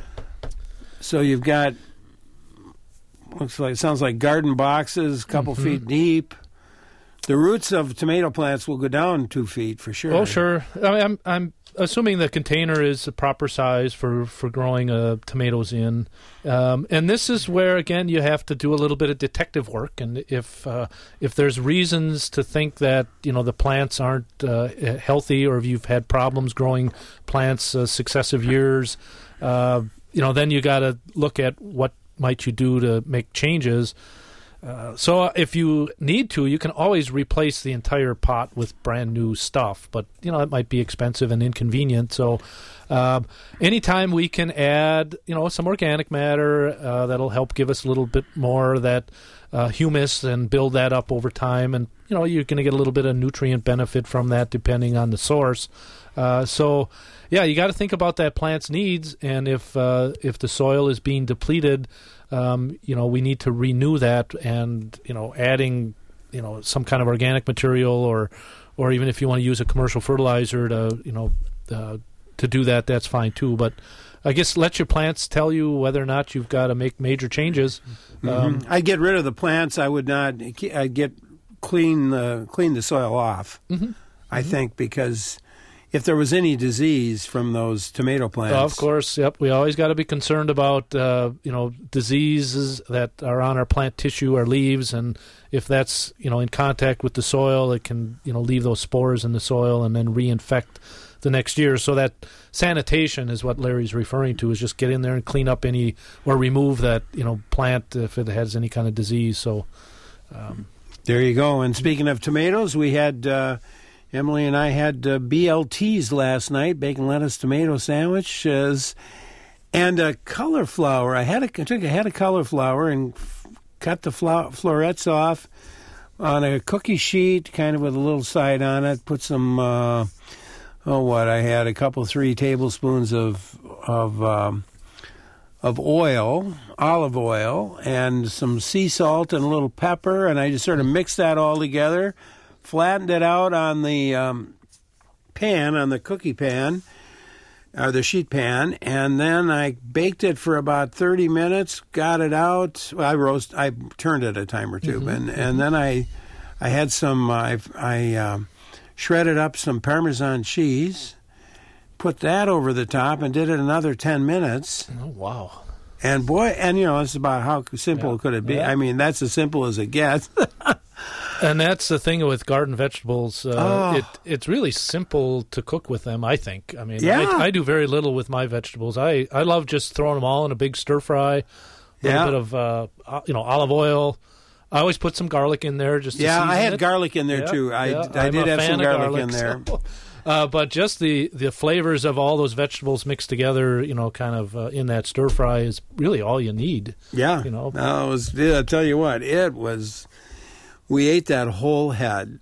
Speaker 1: So you've got, looks like, sounds like garden boxes, a couple
Speaker 2: Mhm.
Speaker 1: feet deep. The roots of tomato plants will go down two feet for sure.
Speaker 2: Oh, sure. I mean, I'm I'm assuming the container is the proper size for for growing uh, tomatoes in, um, and this is where again you have to do a little bit of detective work. And if uh, if there's reasons to think that you know the plants aren't uh, healthy, or if you've had problems growing plants uh, successive years, uh, you know then you got to look at what might you do to make changes. Uh, so if you need to, you can always replace the entire pot with brand new stuff, but you know it might be expensive and inconvenient. So uh, anytime we can add, you know, some organic matter uh, that'll help give us a little bit more of that uh, humus and build that up over time, and you know you're going to get a little bit of nutrient benefit from that depending on the source. Uh, so yeah, you got to think about that plant's needs, and if uh, if the soil is being depleted. Um, you know, we need to renew that, and you know, adding, you know, some kind of organic material, or, or even if you want to use a commercial fertilizer to, you know, uh, to do that, that's fine too. But I guess let your plants tell you whether or not you've got to make major changes.
Speaker 1: Mm-hmm.
Speaker 2: Um,
Speaker 1: I'd get rid of the plants. I would not. I'd get clean the clean the soil off.
Speaker 2: Mm-hmm.
Speaker 1: I mm-hmm. think because if there was any disease from those tomato plants,
Speaker 2: of course, yep, we always got to be concerned about uh, you know diseases that are on our plant tissue, our leaves, and if that's you know in contact with the soil, it can you know leave those spores in the soil and then reinfect the next year. So that sanitation is what Larry's referring to, is just get in there and clean up any or remove that you know plant if it has any kind of disease. So um,
Speaker 1: there you go. And speaking of tomatoes, we had. Uh, Emily and I had uh, B L Ts last night, bacon, lettuce, tomato sandwiches, and a cauliflower. I had a, I took a head of cauliflower and f- cut the fla- florets off on a cookie sheet, kind of with a little side on it. Put some, uh, oh, what I had a couple, three tablespoons of of um, of oil, olive oil, and some sea salt and a little pepper, and I just sort of mixed that all together. Flattened it out on the um, pan, on the cookie pan, or the sheet pan, and then I baked it for about thirty minutes, got it out. Well, I roast, I turned it a time or two, mm-hmm. and, and then I I had some, I, I um, shredded up some Parmesan cheese, put that over the top, and did it another ten minutes.
Speaker 2: Oh, wow.
Speaker 1: And boy, and you know, it's about how simple
Speaker 2: yeah.
Speaker 1: could it be?
Speaker 2: Yeah.
Speaker 1: I mean, that's as simple as it gets.
Speaker 2: And that's the thing with garden vegetables. Uh,
Speaker 1: oh.
Speaker 2: It it's really simple to cook with them, I think. I mean,
Speaker 1: yeah.
Speaker 2: I, I do very little with my vegetables. I, I love just throwing them all in a big stir fry, a little
Speaker 1: yeah.
Speaker 2: bit of uh, you know olive oil, I always put some garlic in there just to
Speaker 1: yeah,
Speaker 2: season
Speaker 1: I had
Speaker 2: it.
Speaker 1: garlic in there
Speaker 2: yeah,
Speaker 1: too. I,
Speaker 2: yeah,
Speaker 1: I
Speaker 2: I'm
Speaker 1: did
Speaker 2: a
Speaker 1: have
Speaker 2: fan
Speaker 1: some
Speaker 2: of
Speaker 1: garlic,
Speaker 2: garlic
Speaker 1: in there.
Speaker 2: So, uh, but just the, the flavors of all those vegetables mixed together, you know, kind of uh, in that stir fry is really all you need.
Speaker 1: Yeah,
Speaker 2: you know.
Speaker 1: No, it was. Yeah, I tell you what, it was. We ate that whole head,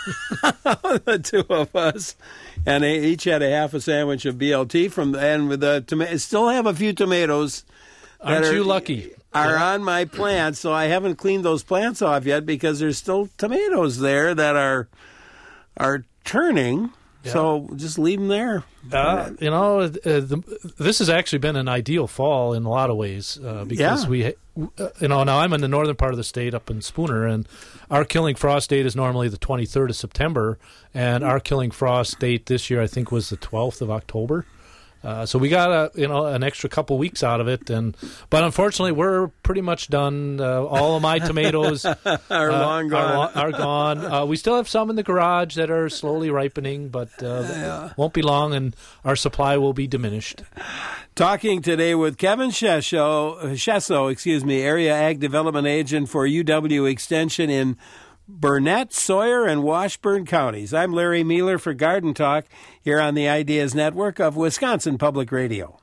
Speaker 1: the two of us, and they each had a half a sandwich of B L T from the, and with the tomato. Still have a few tomatoes.
Speaker 2: Aren't
Speaker 1: are,
Speaker 2: you lucky?
Speaker 1: Are
Speaker 2: yeah.
Speaker 1: on my plants, so I haven't cleaned those plants off yet because there's still tomatoes there that are are turning. Yeah. So just leave them there.
Speaker 2: Uh, you know, uh, the, this has actually been an ideal fall in a lot of ways uh, because
Speaker 1: yeah.
Speaker 2: we, uh, you know, now I'm in the northern part of the state up in Spooner, and our killing frost date is normally the twenty-third of September, and our killing frost date this year I think was the twelfth of October. Uh, so we got a you know an extra couple weeks out of it, and but unfortunately we're pretty much done. Uh, all of my tomatoes
Speaker 1: are
Speaker 2: uh,
Speaker 1: long gone.
Speaker 2: Are, are gone. Uh, we still have some in the garage that are slowly ripening, but uh, yeah. won't be long, and our supply will be diminished.
Speaker 1: Talking today with Kevin Shesso, Shesso, excuse me, Area Ag Development Agent for U W Extension in Burnett, Sawyer, and Washburn counties. I'm Larry Mueller for Garden Talk here on the Ideas Network of Wisconsin Public Radio.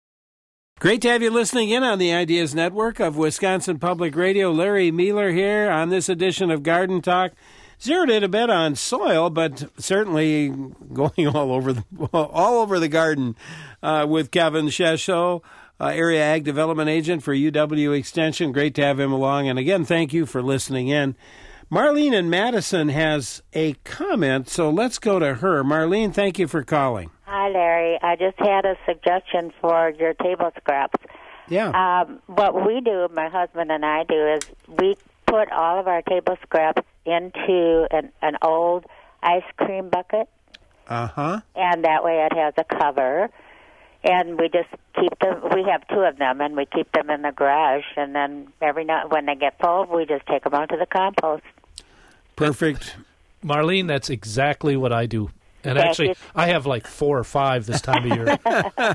Speaker 1: Great to have you listening in on the Ideas Network of Wisconsin Public Radio. Larry Mueller here on this edition of Garden Talk. Zeroed in a bit on soil, but certainly going all over the all over the garden uh, with Kevin Shesso, uh, Area Ag Development Agent for U W Extension. Great to have him along. And again, thank you for listening in. Marlene in Madison has a comment, so let's go to her. Marlene, thank you for calling.
Speaker 11: Hi, Larry. I just had a suggestion for your table scraps.
Speaker 1: Yeah.
Speaker 11: Um, what we do, my husband and I do, is we put all of our table scraps into an, an old ice cream bucket.
Speaker 1: Uh-huh.
Speaker 11: And that way it has a cover. And we just keep them, we have two of them, and we keep them in the garage. And then every night when they get full, we just take them out to the compost.
Speaker 1: Perfect.
Speaker 2: Marlene, that's exactly what I do. And
Speaker 11: Thank
Speaker 2: actually,
Speaker 11: you.
Speaker 2: I have like four or five this time of year.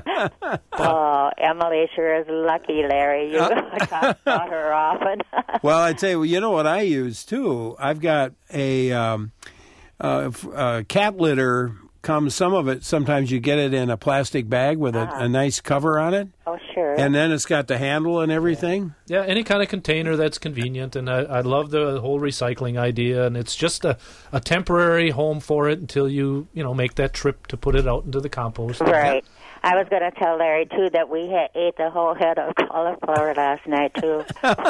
Speaker 11: Oh, Emily sure is lucky, Larry. You got her often.
Speaker 1: Well, I tell you, you know what I use, too? I've got a um, uh, uh, cat litter. Comes some of it, sometimes you get it in a plastic bag with a,
Speaker 11: uh-huh.
Speaker 1: a nice cover on it.
Speaker 11: Oh, sure.
Speaker 1: And then it's got the handle and everything.
Speaker 2: Yeah, any kind of container that's convenient. And I, I love the whole recycling idea. And it's just a, a temporary home for it until you, you know, make that trip to put it out into the compost.
Speaker 11: Right. I was going to tell Larry, too, that we had ate the whole head of cauliflower last night, too.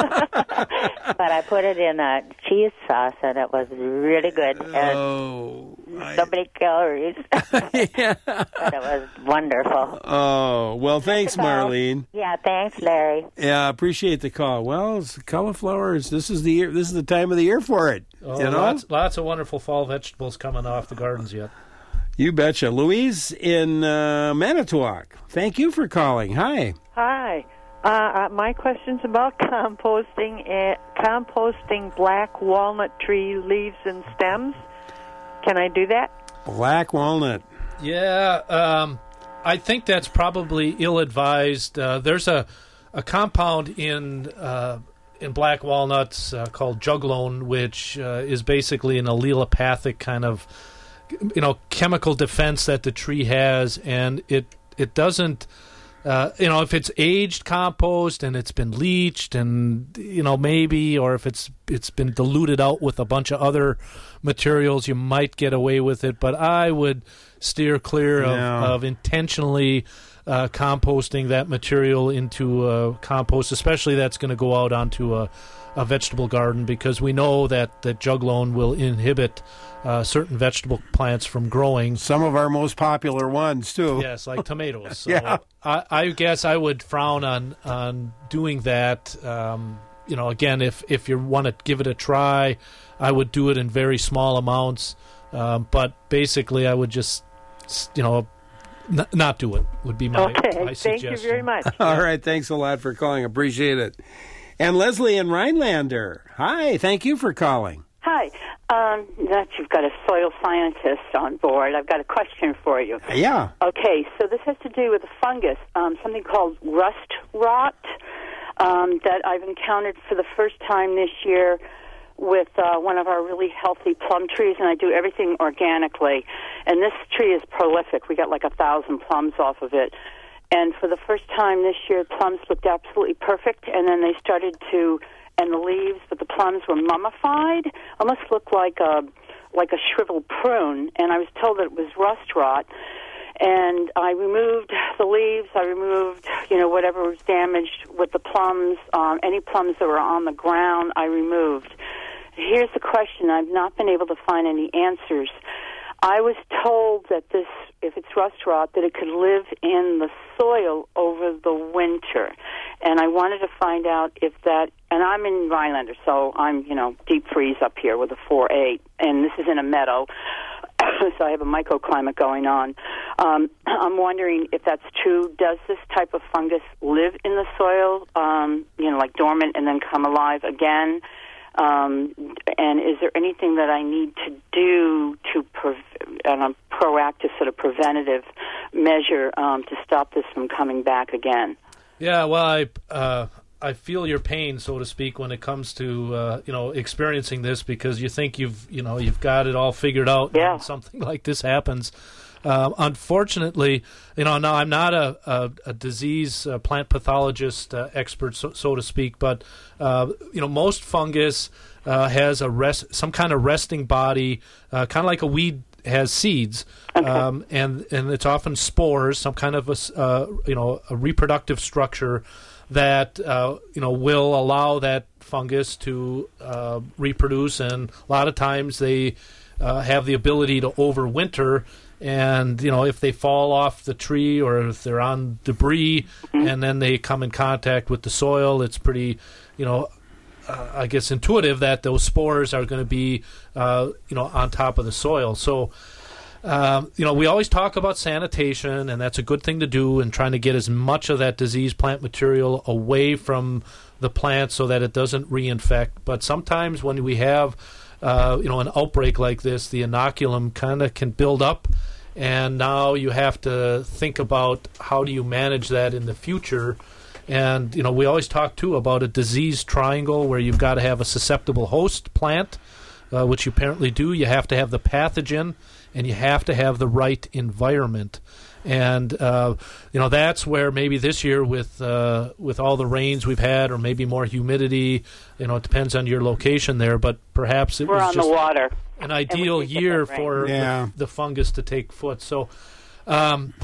Speaker 11: But I put it in a cheese sauce, and it was really good. And
Speaker 1: oh.
Speaker 11: so many calories.
Speaker 1: Yeah.
Speaker 11: But it was wonderful.
Speaker 1: Oh, well, thanks, Marlene.
Speaker 11: Yeah, thanks, Larry.
Speaker 1: Yeah, I appreciate the call. Well, it's cauliflowers. This is the year. This is the time of the year for it.
Speaker 2: Oh,
Speaker 1: you know?
Speaker 2: lots, lots of wonderful fall vegetables coming off the gardens yet.
Speaker 1: You betcha. Louise in uh, Manitowoc. Thank you for calling. Hi.
Speaker 12: Hi. Uh, uh, my question's about composting uh, composting black walnut tree leaves and stems. Can I do that?
Speaker 1: Black walnut.
Speaker 2: Yeah, um, I think that's probably ill-advised. Uh, there's a, a compound in uh, in black walnuts uh, called juglone, which uh, is basically an allelopathic kind of you know chemical defense that the tree has, and it it doesn't uh, you know if it's aged compost and it's been leached and you know maybe or if it's it's been diluted out with a bunch of other materials, you might get away with it, but I would steer clear of,
Speaker 1: yeah.
Speaker 2: of intentionally uh, composting that material into uh, compost, especially that's going to go out onto a a vegetable garden, because we know that, that juglone will inhibit uh, certain vegetable plants from growing.
Speaker 1: Some of our most popular ones, too.
Speaker 2: Yes, like tomatoes. So
Speaker 1: yeah.
Speaker 2: I, I guess I would frown on on doing that. Um, you know, again, if, if you want to give it a try, I would do it in very small amounts. Um, but basically, I would just, you know, n- not do it would be my,
Speaker 12: okay.
Speaker 2: my suggestion.
Speaker 12: Thank you very much.
Speaker 1: All right. Thanks a lot for calling. Appreciate it. And Leslie in Rhinelander. Hi, thank you for calling.
Speaker 13: Hi. Um, that you've got a soil scientist on board. I've got a question for you.
Speaker 1: Yeah.
Speaker 13: Okay, so this has to do with a fungus, um, something called rust rot, um, that I've encountered for the first time this year with uh, one of our really healthy plum trees, and I do everything organically. And this tree is prolific. We got like a thousand plums off of it. And for the first time this year, plums looked absolutely perfect, and then they started to, and the leaves, but the plums were mummified, almost looked like a like a shriveled prune. And I was told that it was rust rot. And I removed the leaves. I removed, you know, whatever was damaged with the plums. Um, any plums that were on the ground, I removed. Here's the question. I've not been able to find any answers. I was told that this, if it's rust rot, that it could live in the soil over the winter. And I wanted to find out if that, and I'm in Rhinelander, so I'm, you know, deep freeze up here with a four eight, and this is in a meadow. So I have a microclimate going on. Um, I'm wondering if that's true. Does this type of fungus live in the soil, um, you know, like dormant and then come alive again? Um, and is there anything that I need to do to pre- on a proactive sort of preventative measure um, to stop this from coming back again?
Speaker 2: Yeah, well, I uh, I feel your pain, so to speak, when it comes to uh, you know experiencing this, because you think you've you know you've got it all figured out,
Speaker 13: yeah.
Speaker 2: and something like this happens. Uh, unfortunately, you know, now I'm not a, a, a disease uh, plant pathologist uh, expert, so, so to speak, but uh, you know, most fungus uh, has a rest, some kind of resting body, uh, kind of like a weed has seeds,
Speaker 13: okay.
Speaker 2: um, and and it's often spores, some kind of a uh, you know a reproductive structure that uh, you know will allow that fungus to uh, reproduce, and a lot of times they uh, have the ability to overwinter. And, you know, if they fall off the tree or if they're on debris mm-hmm. and then they come in contact with the soil, it's pretty, you know, uh, I guess intuitive that those spores are going to be, uh, you know, on top of the soil. So, um, you know, we always talk about sanitation, and that's a good thing to do, and trying to get as much of that disease plant material away from the plant so that it doesn't reinfect. But sometimes when we have, uh, you know, an outbreak like this, the inoculum kind of can build up. And now you have to think about how do you manage that in the future. And, you know, we always talk, too, about a disease triangle where you've got to have a susceptible host plant, uh, which you apparently do. You have to have the pathogen, and you have to have the right environment. And, uh, you know, that's where maybe this year with uh, with all the rains we've had, or maybe more humidity, you know, it depends on your location there, but perhaps it
Speaker 13: We're
Speaker 2: was
Speaker 13: on
Speaker 2: just
Speaker 13: the water.
Speaker 2: an ideal year for
Speaker 1: yeah.
Speaker 2: the, the fungus to take foot. So um,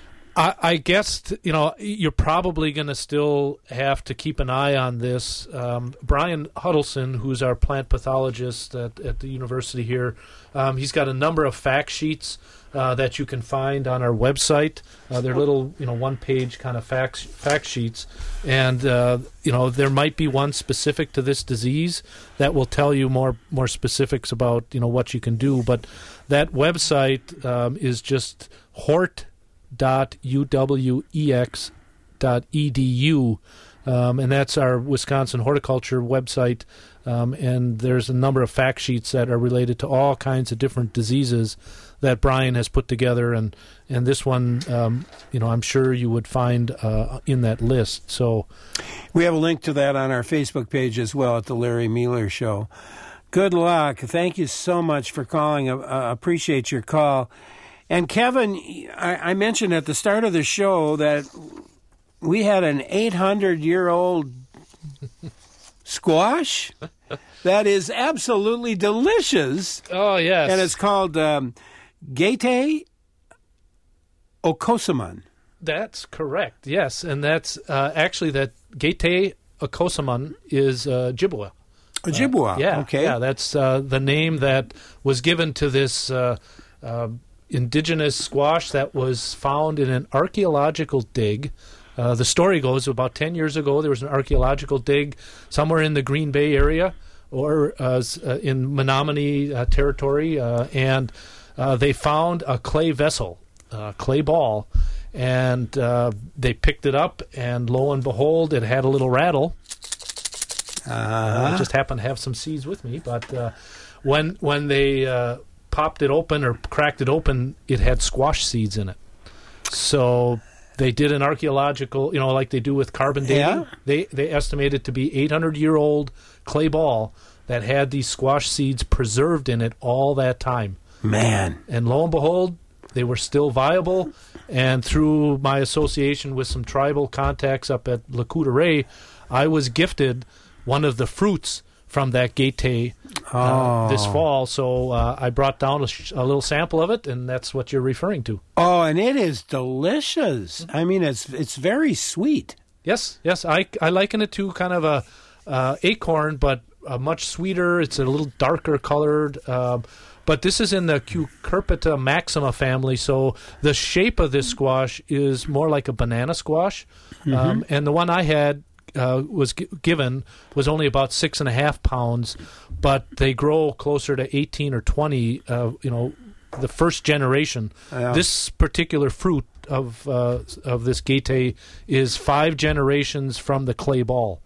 Speaker 2: I, I guess, t- you know, you're probably going to still have to keep an eye on this. Um, Brian Huddleston, who's our plant pathologist at, at the university here, um, he's got a number of fact sheets Uh, that you can find on our website. Uh, they're little, you know, one-page kind of fact fact sheets, and uh, you know, there might be one specific to this disease that will tell you more more specifics about, you know, what you can do. But that website um, is just hort dot u w e x dot e d u. Um, and that's our Wisconsin horticulture website, um, and there's a number of fact sheets that are related to all kinds of different diseases that Brian has put together, and, and this one, um, you know, I'm sure you would find uh, in that list. So
Speaker 1: we have a link to that on our Facebook page as well at the Larry Mueller Show. Good luck. Thank you so much for calling. Uh, appreciate your call. And Kevin, I, I mentioned at the start of the show that we had an eight hundred year old squash that is absolutely delicious.
Speaker 2: Oh, yes.
Speaker 1: And it's called um, Gaite Okosamon.
Speaker 2: That's correct, yes. And that's uh, actually that Gaite Okosamon is uh, Ojibwa.
Speaker 1: Ojibwa,
Speaker 2: uh, yeah,
Speaker 1: okay.
Speaker 2: Yeah, that's uh, the name that was given to this uh, uh, indigenous squash that was found in an archaeological dig. Uh, the story goes about ten years ago, there was an archaeological dig somewhere in the Green Bay area or uh, in Menominee uh, territory, uh, and uh, they found a clay vessel, a clay ball, and uh, they picked it up, and lo and behold, it had a little rattle.
Speaker 1: Uh-huh.
Speaker 2: I just happened to have some seeds with me, but uh, when when they uh, popped it open or cracked it open, it had squash seeds in it. So they did an archaeological, you know, like they do with carbon dating.
Speaker 1: Yeah.
Speaker 2: They they estimate it to be eight hundred year old clay ball that had these squash seeds preserved in it all that time.
Speaker 1: Man.
Speaker 2: And lo and behold, they were still viable. And through my association with some tribal contacts up at La Coudray, I was gifted one of the fruits from that Gaité uh,
Speaker 1: Oh.
Speaker 2: this fall. So uh, I brought down a, sh- a little sample of it, and that's what you're referring to.
Speaker 1: Oh, and it is delicious. I mean, it's it's very sweet.
Speaker 2: Yes, yes. I, I liken it to kind of a uh, acorn, but uh, much sweeter. It's a little darker colored. Uh, but this is in the Cucurbita maxima family, so the shape of this squash is more like a banana squash.
Speaker 1: Mhm.
Speaker 2: Um, and the one I had uh, was g- given was only about six and a half pounds, but they grow closer to eighteen or twenty. Uh, you know, the first generation.
Speaker 1: Yeah.
Speaker 2: This particular fruit of uh, of this Gaité is five generations from the clay ball,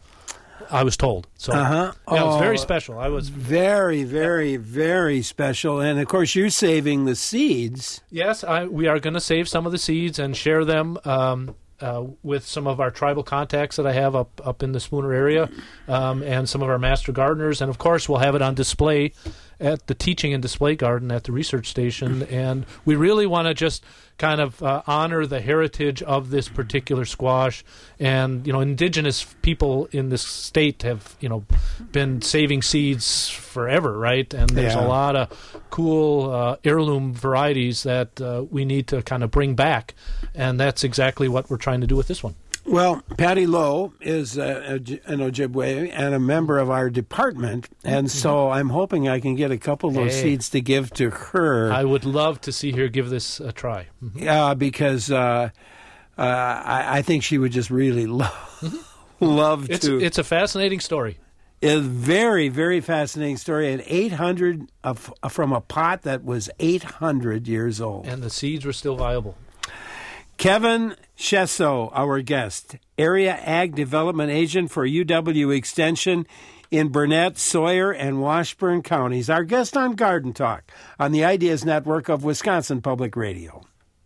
Speaker 2: I was told. So
Speaker 1: Uh-huh.
Speaker 2: yeah, it was very
Speaker 1: Oh,
Speaker 2: special. I was
Speaker 1: very, very, very special. And of course, you're saving the seeds.
Speaker 2: yes. I we are going to save some of the seeds and share them um, uh, with some of our tribal contacts that I have up up in the Spooner area, um, and some of our master gardeners. And of course, we'll have it on display at the teaching and display garden at the research station. And we really want to just kind of uh, honor the heritage of this particular squash. And, you know, indigenous people in this state have, you know, been saving seeds forever, right? And there's
Speaker 1: Yeah.
Speaker 2: a lot of cool uh, heirloom varieties that uh, we need to kind of bring back. And that's exactly what we're trying to do with this one.
Speaker 1: Well, Patty Lowe is uh, a- an Ojibwe and a member of our department, and so I'm hoping I can get a couple of those
Speaker 2: Hey.
Speaker 1: seeds to give to her.
Speaker 2: I would love to see her give this a try.
Speaker 1: Yeah, because uh, uh, I, I think she would just really love love
Speaker 2: It's,
Speaker 1: to.
Speaker 2: it's a fascinating story.
Speaker 1: It's a very, very fascinating story. And eight hundred of, from a pot that was eight hundred years old.
Speaker 2: And the seeds were still viable.
Speaker 1: Kevin Chesso, our guest, Area Ag Development Agent for U W Extension in Burnett, Sawyer, and Washburn counties. Our guest on Garden Talk on the Ideas Network of Wisconsin Public Radio.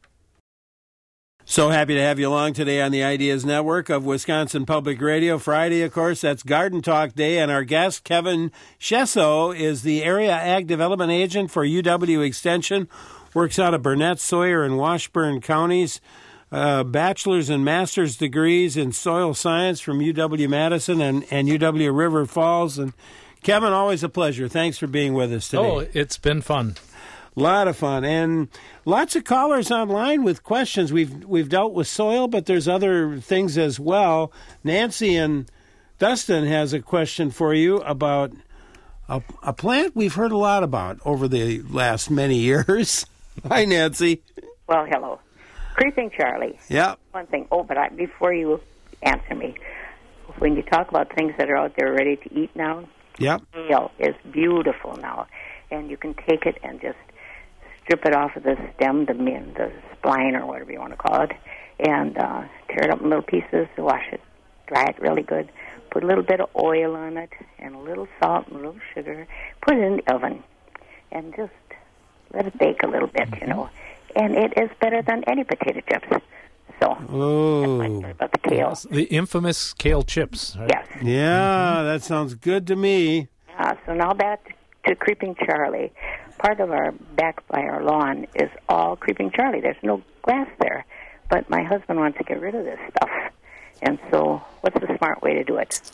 Speaker 1: So happy to have you along today on the Ideas Network of Wisconsin Public Radio. Friday, of course, that's Garden Talk Day, and our guest, Kevin Chesso, is the Area Ag Development Agent for U W Extension, works out of Burnett, Sawyer, and Washburn counties. Uh, bachelor's and master's degrees in soil science from U W-Madison and, and U W River Falls. And Kevin, always a pleasure. Thanks for being with us today.
Speaker 2: Oh, it's been fun.
Speaker 1: A lot of fun, and lots of callers online with questions. We've we've dealt with soil, but there's other things as well. Nancy and Dustin has a question for you about a, a plant we've heard a lot about over the last many years. Hi, Nancy.
Speaker 11: Well, hello. Creeping Charlie.
Speaker 1: Yeah.
Speaker 11: One thing. Oh, but I, before you answer me, when you talk about things that are out there ready to eat now,
Speaker 1: Yep.
Speaker 11: kale is beautiful now. And you can take it and just strip it off of the stem, the min, the spline, or whatever you want to call it, and uh, tear it up in little pieces, wash it, dry it really good, put a little bit of oil on it, and a little salt and a little sugar, put it in the oven, and just let it bake a little bit, you know. And it is better than any potato chips. So,
Speaker 1: Oh.
Speaker 11: that's my story about the kale.
Speaker 2: Yes, the infamous kale chips. Right?
Speaker 11: Yes.
Speaker 1: Yeah, that sounds good to me.
Speaker 11: Uh, so now back to Creeping Charlie. Part of our back by our lawn is all Creeping Charlie. There's no grass there. But my husband wants to get rid of this stuff. And so what's the smart way to do it?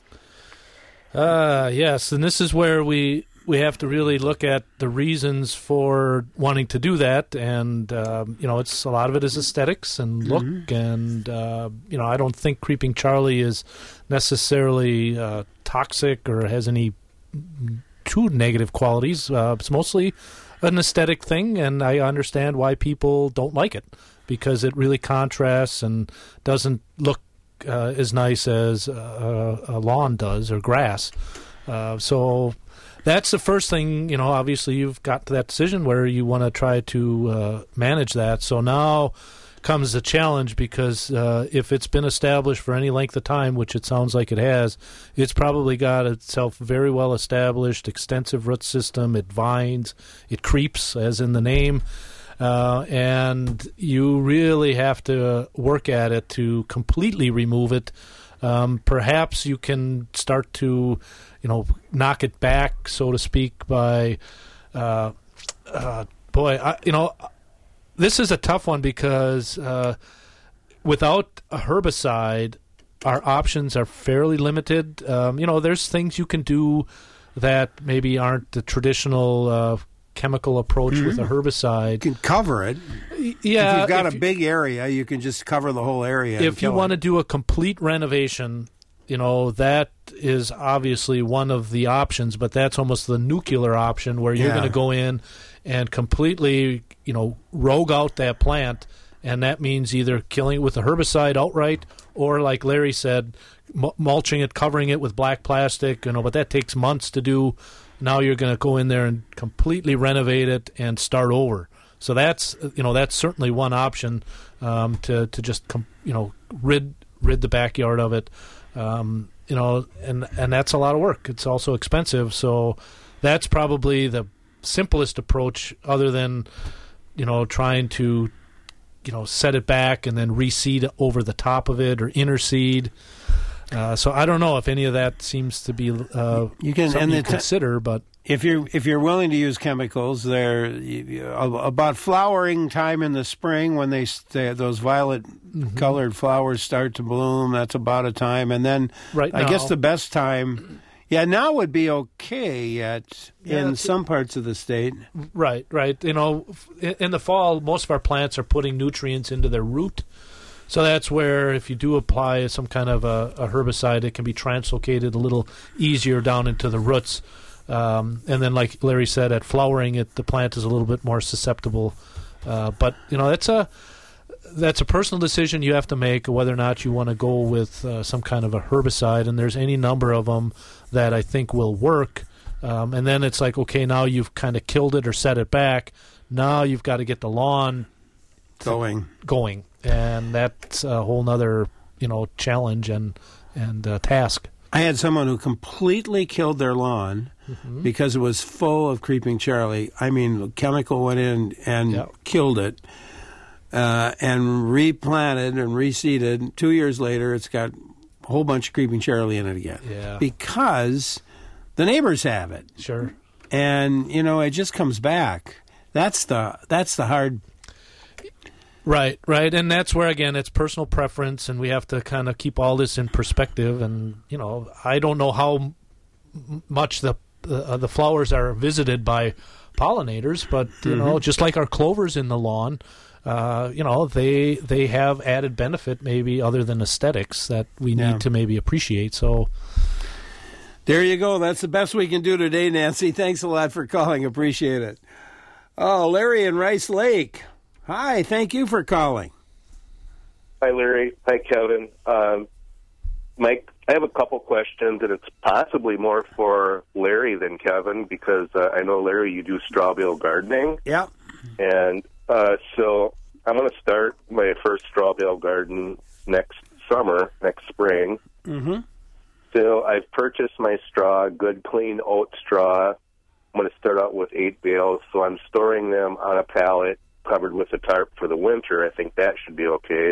Speaker 2: Uh, yes, and this is where we we have to really look at the reasons for wanting to do that, and um, you know, it's a lot of it is aesthetics and look,
Speaker 1: Mhm.
Speaker 2: and uh, you know, I don't think Creeping Charlie is necessarily uh, toxic or has any too negative qualities. Uh, it's mostly an aesthetic thing, and I understand why people don't like it because it really contrasts and doesn't look uh, as nice as uh, a lawn does or grass. Uh, so that's the first thing, you know, obviously you've got to that decision where you want to try to uh, manage that. So now comes the challenge because uh, if it's been established for any length of time, which it sounds like it has, it's probably got itself very well established, extensive root system, it vines, it creeps, as in the name. Uh, and you really have to work at it to completely remove it um, perhaps you can start to, you know, knock it back, so to speak, by, uh, uh, boy, I, you know, this is a tough one because uh, without a herbicide, our options are fairly limited. Um, you know, there's things you can do that maybe aren't the traditional uh, chemical approach mm-hmm. with a herbicide.
Speaker 1: You can cover it.
Speaker 2: Yeah.
Speaker 1: If you've got
Speaker 2: if
Speaker 1: a big area, you can just cover the whole area.
Speaker 2: If you want to do a complete renovation, you know, that is obviously one of the options, but that's almost the nuclear option where you're
Speaker 1: Yeah.
Speaker 2: going to go in and completely, you know, rogue out that plant, and that means either killing it with a herbicide outright or, like Larry said, m- mulching it, covering it with black plastic, you know, but that takes months to do. Now you're going to go in there and completely renovate it and start over. So that's, you know, that's certainly one option um, to to just com- you know rid rid the backyard of it, um, you know, and and that's a lot of work. It's also expensive, so that's probably the simplest approach, other than, you know, trying to, you know, set it back and then reseed over the top of it or interseed. Uh, so I don't know if any of that seems to be uh,
Speaker 1: you can
Speaker 2: something
Speaker 1: and
Speaker 2: you
Speaker 1: t-
Speaker 2: consider, but
Speaker 1: if you're if you're willing to use chemicals, they're you, you, about flowering time in the spring when they, they those violet mm-hmm. colored flowers start to bloom. That's about a time, and then
Speaker 2: right
Speaker 1: I
Speaker 2: now,
Speaker 1: guess the best time. Yeah, now would be okay yet
Speaker 2: Yeah,
Speaker 1: in some parts of the state.
Speaker 2: Right, right. You know, in, in the fall, most of our plants are putting nutrients into their root. So that's where if you do apply some kind of a, a herbicide, it can be translocated a little easier down into the roots. Um, and then, like Larry said, at flowering, it the plant is a little bit more susceptible. Uh, but, you know, that's a that's a personal decision you have to make, whether or not you want to go with uh, some kind of a herbicide. And there's any number of them that I think will work. Um, and then it's like, okay, now you've kind of killed it or set it back. Now you've got to get the lawn
Speaker 1: going.
Speaker 2: Going. And that's a whole nother, you know, challenge and and uh, task.
Speaker 1: I had someone who completely killed their lawn mm-hmm. because it was full of creeping Charlie. I mean, the chemical went in and yep. killed it, uh, and replanted and reseeded. Two years later, it's got a whole bunch of creeping Charlie in it again.
Speaker 2: Yeah.
Speaker 1: Because the neighbors have it.
Speaker 2: Sure.
Speaker 1: And, you know, it just comes back. That's the that's the hard.
Speaker 2: Right, right, and that's where, again, it's personal preference, and we have to kind of keep all this in perspective. And, you know, I don't know how m- much the uh, the flowers are visited by pollinators, but, you mm-hmm. know, just like our clovers in the lawn, uh, you know, they they have added benefit maybe other than aesthetics that we need
Speaker 1: yeah.
Speaker 2: to maybe appreciate. So
Speaker 1: there you go. That's the best we can do today, Nancy. Thanks a lot for calling. Appreciate it. Oh, Larry in Rice Lake. Hi, thank you for calling.
Speaker 14: Hi, Larry. Hi, Kevin. Um, Mike, I have a couple questions, and it's possibly more for Larry than Kevin, because uh, I know, Larry, you do straw bale gardening.
Speaker 1: Yeah.
Speaker 14: And uh, so I'm going to start my first straw bale garden next summer, next spring.
Speaker 1: Mm-hmm.
Speaker 14: So I've purchased my straw, good, clean oat straw. I'm going to start out with eight bales, so I'm storing them on a pallet, covered with a tarp for the winter. I think that should be okay.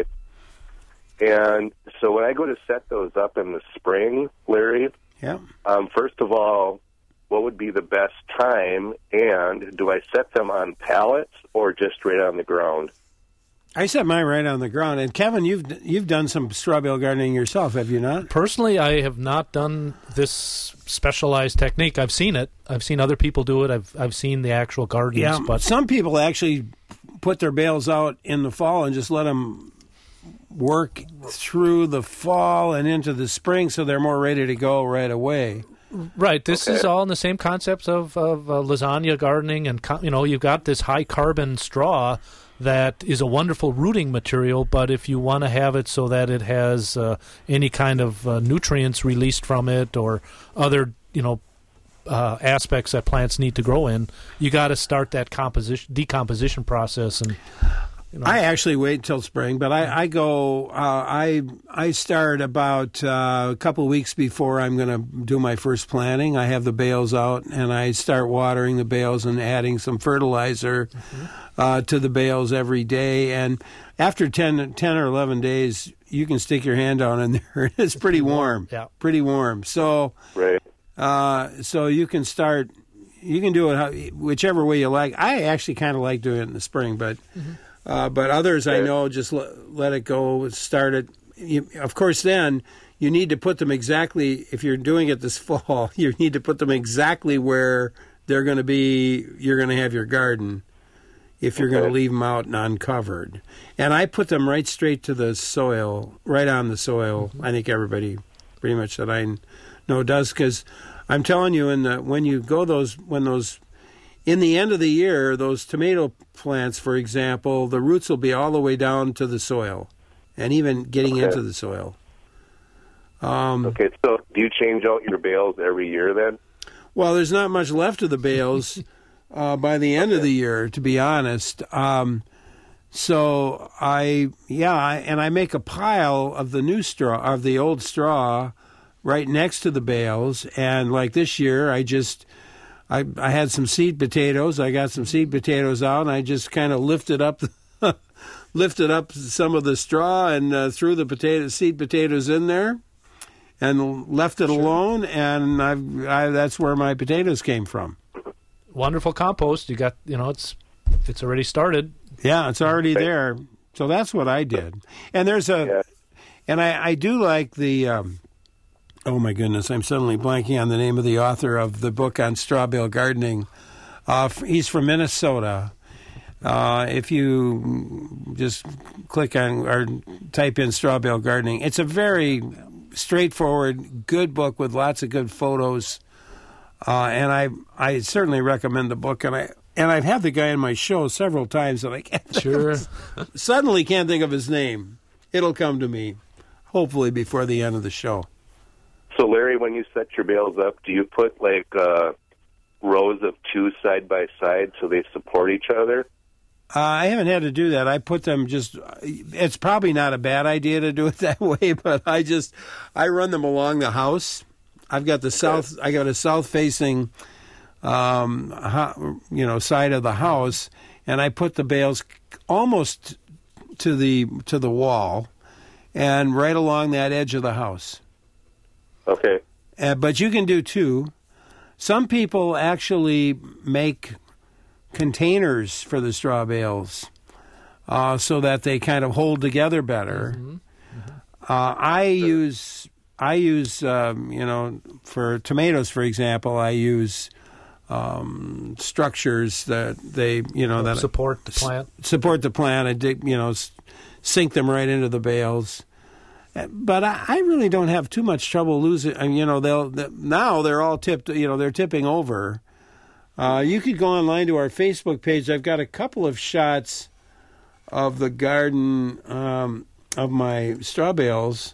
Speaker 14: And so when I go to set those up in the spring, Larry,
Speaker 1: yeah.
Speaker 14: um, first of all, what would be the best time, and do I set them on pallets or just right on the ground?
Speaker 1: I set mine right on the ground. And Kevin, you've you've done some straw bale gardening yourself, have you not?
Speaker 2: Personally, I have not done this specialized technique. I've seen it. I've seen other people do it. I've I've seen the actual gardens.
Speaker 1: Yeah,
Speaker 2: but
Speaker 1: some people actually put their bales out in the fall and just let them work through the fall and into the spring, so they're more ready to go right away.
Speaker 2: Right. This
Speaker 14: okay.
Speaker 2: is all in the same concepts of, of uh, lasagna gardening, and you know, you've got this high carbon straw that is a wonderful rooting material, but if you want to have it so that it has uh, any kind of uh, nutrients released from it or other, you know, uh, aspects that plants need to grow in, you got to start that composition decomposition process. And you know.
Speaker 1: I actually wait till spring, but I, I go. Uh, I I start about uh, a couple of weeks before I'm going to do my first planting. I have the bales out, and I start watering the bales and adding some fertilizer mm-hmm. uh, to the bales every day. And after ten, ten or eleven days, you can stick your hand down in there. It's pretty warm.
Speaker 2: Yeah.
Speaker 1: Pretty warm. So,
Speaker 14: right.
Speaker 1: Uh, so you can start. You can do it how, whichever way you like. I actually kind of like doing it in the spring, but mm-hmm. uh, but others I know just l- let it go. Start it. You, of course, then you need to put them exactly. If you're doing it this fall, you need to put them exactly where they're going to be. You're going to have your garden. If you're okay. going to leave them out and uncovered, and I put them right straight to the soil, right on the soil. Mm-hmm. I think everybody, pretty much that I know, does, because I'm telling you, in the when you go those when those in the end of the year, those tomato plants, for example, the roots will be all the way down to the soil, and even getting
Speaker 14: okay.
Speaker 1: into the soil. Um,
Speaker 14: okay, so do you change out your bales every year then?
Speaker 1: Well, there's not much left of the bales. Uh, by the end okay. of the year, to be honest. Um, so I, yeah, I, and I make a pile of the new straw, of the old straw, right next to the bales. And like this year, I just, I, I had some seed potatoes. I got some seed potatoes out, and I just kind of lifted up, lifted up some of the straw and uh, threw the potato seed potatoes in there, and left it sure. alone. And I've, I, that's where my potatoes came from.
Speaker 2: Wonderful compost. You got, you know, it's it's already started.
Speaker 1: Yeah, it's already there. So that's what I did. And there's a, yeah. and I, I do like the, um, oh my goodness, I'm suddenly blanking on the name of the author of the book on straw bale gardening. Uh, he's from Minnesota. Uh, if you just click on or type in straw bale gardening, it's a very straightforward, good book with lots of good photos. Uh, and I I certainly recommend the book, and I and I've had the guy on my show several times, and I can't
Speaker 2: sure
Speaker 1: his, suddenly can't think of his name. It'll come to me, hopefully before the end of the show.
Speaker 14: So, Larry, when you set your bales up, do you put like uh, rows of two side by side so they support each other?
Speaker 1: Uh, I haven't had to do that. I put them just. It's probably not a bad idea to do it that way, but I just I run them along the house. I've got the south. I got a south-facing, um, ho- you know, side of the house, and I put the bales almost to the to the wall, and right along that edge of the house.
Speaker 14: Okay.
Speaker 1: Uh, but you can do two. Some people actually make containers for the straw bales, uh, so that they kind of hold together better. Mm-hmm. Mm-hmm. Uh, I use. I use, um, you know, for tomatoes, for example, I use um, structures that they, you know, that
Speaker 2: support the plant.
Speaker 1: S- support the plant. I dig, you know, s- sink them right into the bales. But I, I really don't have too much trouble losing. I mean, you know, they'll they, now they're all tipped. You know, they're tipping over. Uh, you could go online to our Facebook page. I've got a couple of shots of the garden um, of my straw bales.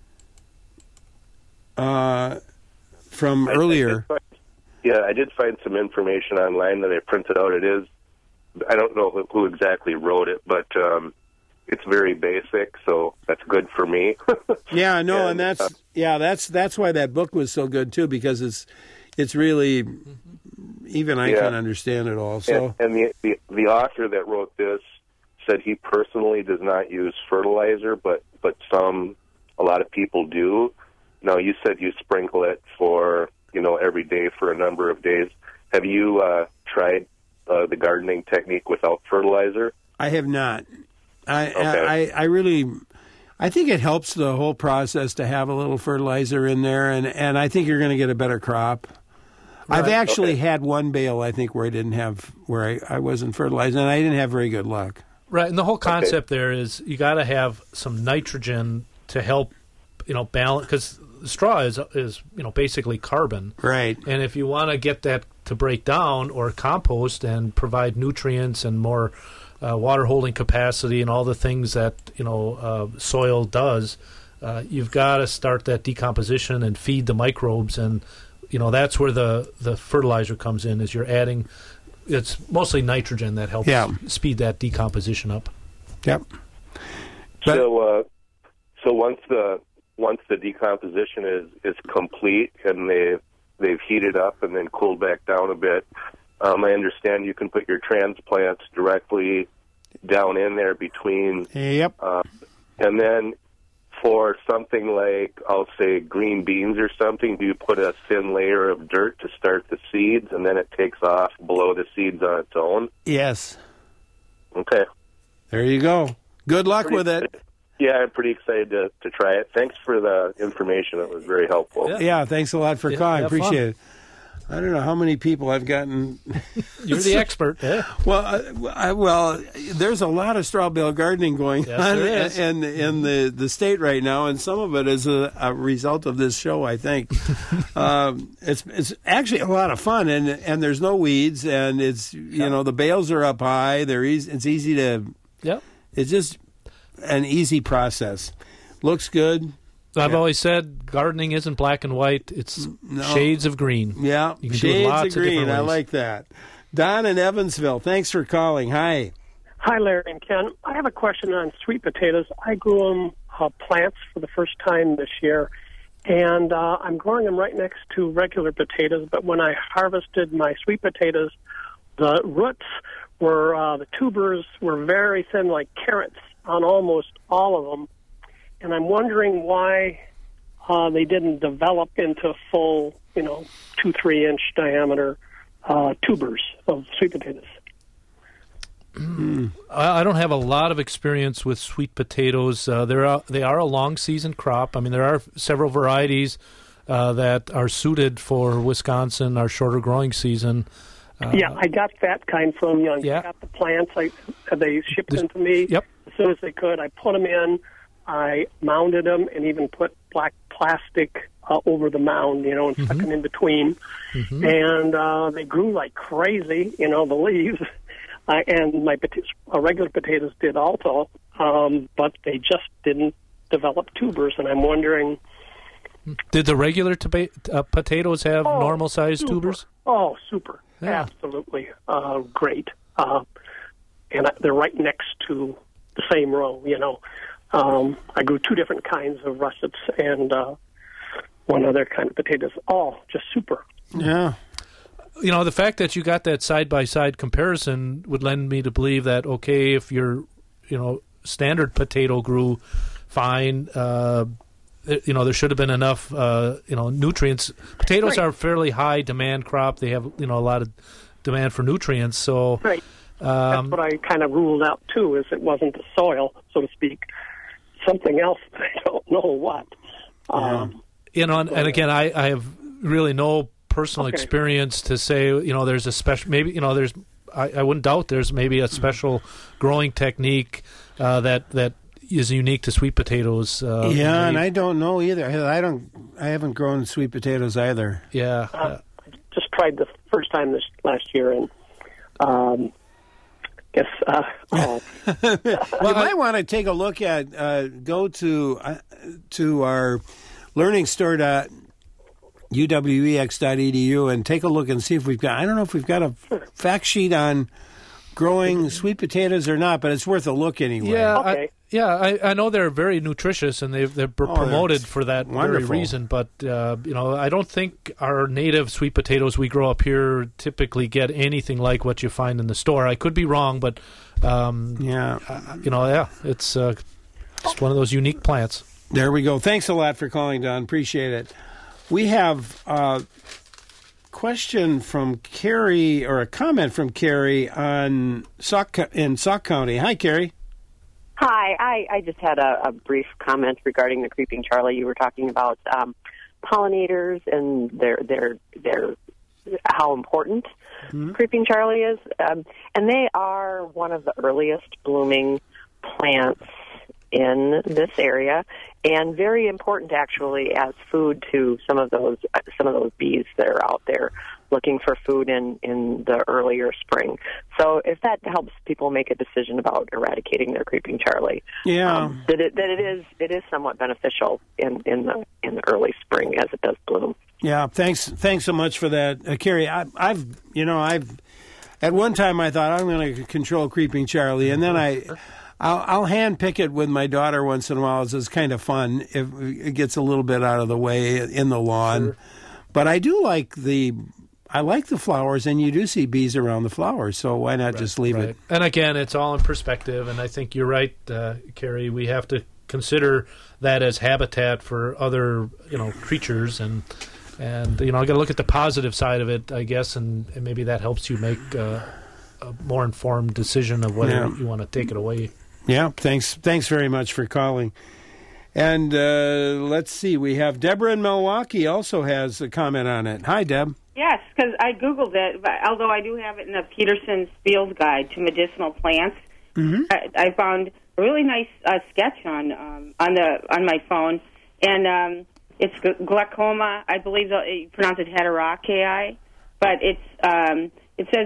Speaker 1: Uh, from
Speaker 14: I,
Speaker 1: earlier.
Speaker 14: I find, yeah, I did find some information online that I printed out. It is, I don't know who, who exactly wrote it, but um, it's very basic, so that's good for me.
Speaker 1: yeah, no, and, and that's
Speaker 14: uh,
Speaker 1: yeah, that's that's why that book was so good too, because it's it's really even I
Speaker 14: yeah.
Speaker 1: can understand it all. So,
Speaker 14: and, and the, the the author that wrote this said he personally does not use fertilizer, but but some a lot of people do. Now, you said you sprinkle it for, you know, every day for a number of days. Have you uh, tried uh, the gardening technique without fertilizer?
Speaker 1: I have not. I,
Speaker 14: okay.
Speaker 1: I I really, I think it helps the whole process to have a little fertilizer in there, and, and I think you're going to get a better crop. Right. I've actually okay. had one bale, I think, where I didn't have, where I, I wasn't fertilizing, and I didn't have very good luck.
Speaker 2: Right, and the whole concept okay. there is you got to have some nitrogen to help, you know, balance, because straw is is you know basically carbon,
Speaker 1: right?
Speaker 2: And if you want to get that to break down or compost and provide nutrients and more uh, water holding capacity and all the things that you know uh, soil does, uh, you've got to start that decomposition and feed the microbes, and you know that's where the the fertilizer comes in. Is you're adding, it's mostly nitrogen that helps
Speaker 1: yeah.
Speaker 2: speed that decomposition up.
Speaker 1: Yep.
Speaker 14: But, so uh, so once the Once the decomposition is, is complete and they, they've heated up and then cooled back down a bit, um, I understand you can put your transplants directly down in there between.
Speaker 1: Yep.
Speaker 14: Uh, and then for something like, I'll say, green beans or something, do you put a thin layer of dirt to start the seeds, and then it takes off below the seeds on its own?
Speaker 1: Yes.
Speaker 14: Okay.
Speaker 1: There you go. Good luck
Speaker 14: Pretty
Speaker 1: with it.
Speaker 14: Yeah, I'm pretty excited to, to try it. Thanks for the information. It was very helpful.
Speaker 1: Yeah, yeah thanks a lot for
Speaker 2: Yeah,
Speaker 1: calling.
Speaker 2: have
Speaker 1: Appreciate
Speaker 2: fun.
Speaker 1: it. I don't know how many people I've gotten.
Speaker 2: You're the expert. Yeah.
Speaker 1: Well, uh, I, well, there's a lot of straw bale gardening going
Speaker 2: Yes,
Speaker 1: on
Speaker 2: there is.
Speaker 1: in, in the, the state right now, and some of it is a, a result of this show, I think. um, it's it's actually a lot of fun, and and there's no weeds, and it's you know the bales are up high. They're easy, it's easy to.
Speaker 2: Yep.
Speaker 1: It's just an easy process. Looks good.
Speaker 2: I've
Speaker 1: Yeah.
Speaker 2: always said gardening isn't black and white. It's
Speaker 1: No.
Speaker 2: shades of green.
Speaker 1: Yeah,
Speaker 2: You can do it
Speaker 1: shades
Speaker 2: lots
Speaker 1: of
Speaker 2: of
Speaker 1: green.
Speaker 2: different
Speaker 1: I
Speaker 2: ways.
Speaker 1: like that. Don in Evansville, thanks for calling. Hi.
Speaker 15: Hi, Larry and Ken. I have a question on sweet potatoes. I grew them uh, plants for the first time this year, and uh, I'm growing them right next to regular potatoes. But when I harvested my sweet potatoes, the roots were, uh, the tubers were very thin, like carrots, on almost all of them. And I'm wondering why uh, they didn't develop into full, you know, two, three inch diameter uh, tubers of sweet potatoes.
Speaker 2: I I don't have a lot of experience with sweet potatoes. Uh, they're a, they are a long season crop. I mean, there are several varieties uh, that are suited for Wisconsin, our shorter growing season. Uh,
Speaker 15: yeah, I got that kind from Young.
Speaker 2: Yeah.
Speaker 15: I got the plants. I, they shipped them to me
Speaker 2: yep.
Speaker 15: as soon as they could. I put them in. I mounded them and even put black plastic uh, over the mound, you know, and stuck them in between.
Speaker 2: Mm-hmm.
Speaker 15: And uh, they grew like crazy, you know, the leaves. Uh, and my pot- uh, regular potatoes did also, um, but they just didn't develop tubers. And I'm wondering...
Speaker 2: Did the regular toba- uh, potatoes have
Speaker 15: Oh,
Speaker 2: normal-sized
Speaker 15: super.
Speaker 2: tubers?
Speaker 15: Oh, super.
Speaker 2: Yeah.
Speaker 15: Absolutely uh, great. Uh, and I, they're right next to the same row, you know. Um, I grew two different kinds of russets and uh, one other kind of potatoes. All just super.
Speaker 1: Yeah.
Speaker 2: You know, the fact that you got that side-by-side comparison would lend me to believe that, okay, if your, you know, standard potato grew fine, uh, you know, there should have been enough, uh, you know, nutrients. Potatoes
Speaker 15: Right.
Speaker 2: are a fairly high demand crop. They have, you know, a lot of demand for nutrients. So,
Speaker 15: Right.
Speaker 2: um,
Speaker 15: That's what I kind of ruled out, too, is it wasn't the soil, so to speak. Something else, I don't know what. Um,
Speaker 2: you know, and, and again, I, I have really no personal
Speaker 15: Okay.
Speaker 2: experience to say, you know, there's a special, maybe, you know, there's, I, I wouldn't doubt there's maybe a special growing technique uh, that, that is unique to sweet potatoes. Uh,
Speaker 1: yeah, and
Speaker 2: maybe-
Speaker 1: I don't know either. I don't. I haven't grown sweet potatoes either.
Speaker 2: Yeah.
Speaker 15: Uh, just tried the first time this last year, and um, guess uh, oh,
Speaker 1: you might want to take a look at. Uh, go to uh, to our learning store dot u w e x dot e d u and take a look and see if we've got. I don't know if we've got a fact sheet on growing sweet potatoes or not, but it's worth a look anyway.
Speaker 2: Yeah,
Speaker 15: Okay.
Speaker 2: I, yeah, I, I know they're very nutritious and they've, they're pr-
Speaker 1: Oh,
Speaker 2: promoted
Speaker 1: that's
Speaker 2: for that
Speaker 1: wonderful.
Speaker 2: very reason. But uh, you know, I don't think our native sweet potatoes we grow up here typically get anything like what you find in the store. I could be wrong, but um,
Speaker 1: yeah,
Speaker 2: uh, you know, yeah, it's uh, just one of those unique plants.
Speaker 1: There we go. Thanks a lot for calling, Don. Appreciate it. We have a question from Carrie, or a comment from Carrie on Sauk, in Sauk County. Hi, Carrie.
Speaker 16: Hi, I, I just had a, a brief comment regarding the creeping Charlie. You were talking about um, pollinators and their their their how important
Speaker 17: Mm-hmm.
Speaker 16: creeping Charlie is, um, and they are one of the earliest blooming plants in this area, and very important actually as food to some of those some of those bees that are out there looking for food in, in the earlier spring. So if that helps people make a decision about eradicating their creeping Charlie,
Speaker 1: Yeah.
Speaker 16: um, that it that it is it is somewhat beneficial in, in the in the early spring as it does bloom.
Speaker 1: Yeah, thanks. Thanks so much for that, uh, Carrie. I, I've, you know, I've at one time I thought I'm going to control creeping Charlie, and then I, I'll, I'll hand pick it with my daughter once in a while. It's kind of fun if it gets a little bit out of the way in the lawn. Sure. But I do like the, I like the flowers, and you do see bees around the flowers. So why not
Speaker 2: Right,
Speaker 1: just leave
Speaker 2: right.
Speaker 1: it?
Speaker 2: And again, it's all in perspective, and I think you're right, uh, Carrie. We have to consider that as habitat for other, you know, creatures, and and you know, I got to look at the positive side of it, I guess, and, and maybe that helps you make uh, a more informed decision of whether
Speaker 1: Yeah.
Speaker 2: you want to take it away.
Speaker 1: Yeah, thanks. Thanks very much for calling. And uh, let's see, we have Deborah in Milwaukee also has a comment on it. Hi, Deb.
Speaker 17: Yes, because I Googled it, but although I do have it in the Peterson's Field Guide to Medicinal Plants.
Speaker 1: Mm-hmm.
Speaker 17: I, I found a really nice uh, sketch on um, on the on my phone, and um, it's gl- glaucoma. I believe the, you pronounce it heterocei, but it's um, it says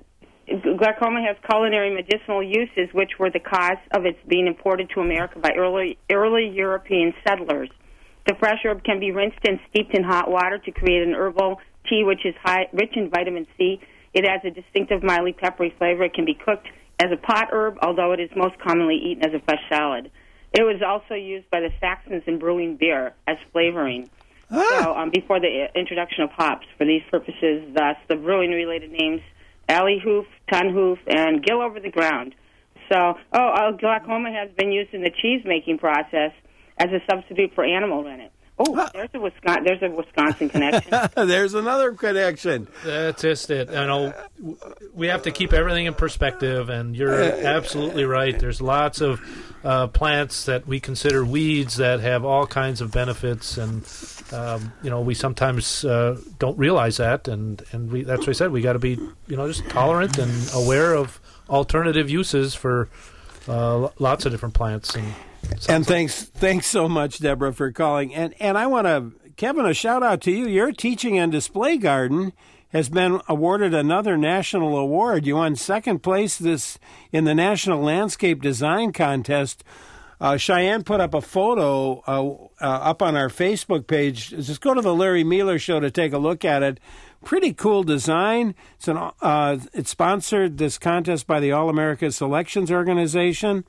Speaker 17: uh, glaucoma has culinary medicinal uses, which were the cause of its being imported to America by early early European settlers. The fresh herb can be rinsed and steeped in hot water to create an herbal tea, which is high, rich in vitamin C. It has a distinctive mildly peppery flavor. It can be cooked as a pot herb, although it is most commonly eaten as a fresh salad. It was also used by the Saxons in brewing beer as flavoring. Ah. So, um, before the introduction of hops. For these purposes, thus, the brewing-related names Allyhoof, Tunhoof, and Gill Over the Ground. So, oh, uh, glaucoma has been used in the cheese-making process as a substitute for animal rennet. Oh, there's a Wisconsin, there's a Wisconsin connection.
Speaker 1: There's another connection.
Speaker 2: That's just it. You know, we have to keep everything in perspective, and you're absolutely right. There's lots of uh, plants that we consider weeds that have all kinds of benefits, and um, you know, we sometimes uh, don't realize that, and and we, that's what I said. We got to be, you know, just tolerant and aware of alternative uses for uh, lots of different plants. And
Speaker 1: And thanks, thanks so much, Deborah, for calling. And and I want to, Kevin, a shout out to you. Your teaching and display garden has been awarded another national award. You won second place this in the National Landscape Design Contest. Uh, Cheyenne put up a photo uh, uh, up on our Facebook page. Just go to the Larry Mealer Show to take a look at it. Pretty cool design. It's an uh, it's sponsored, this contest, by the All America Selections Organization.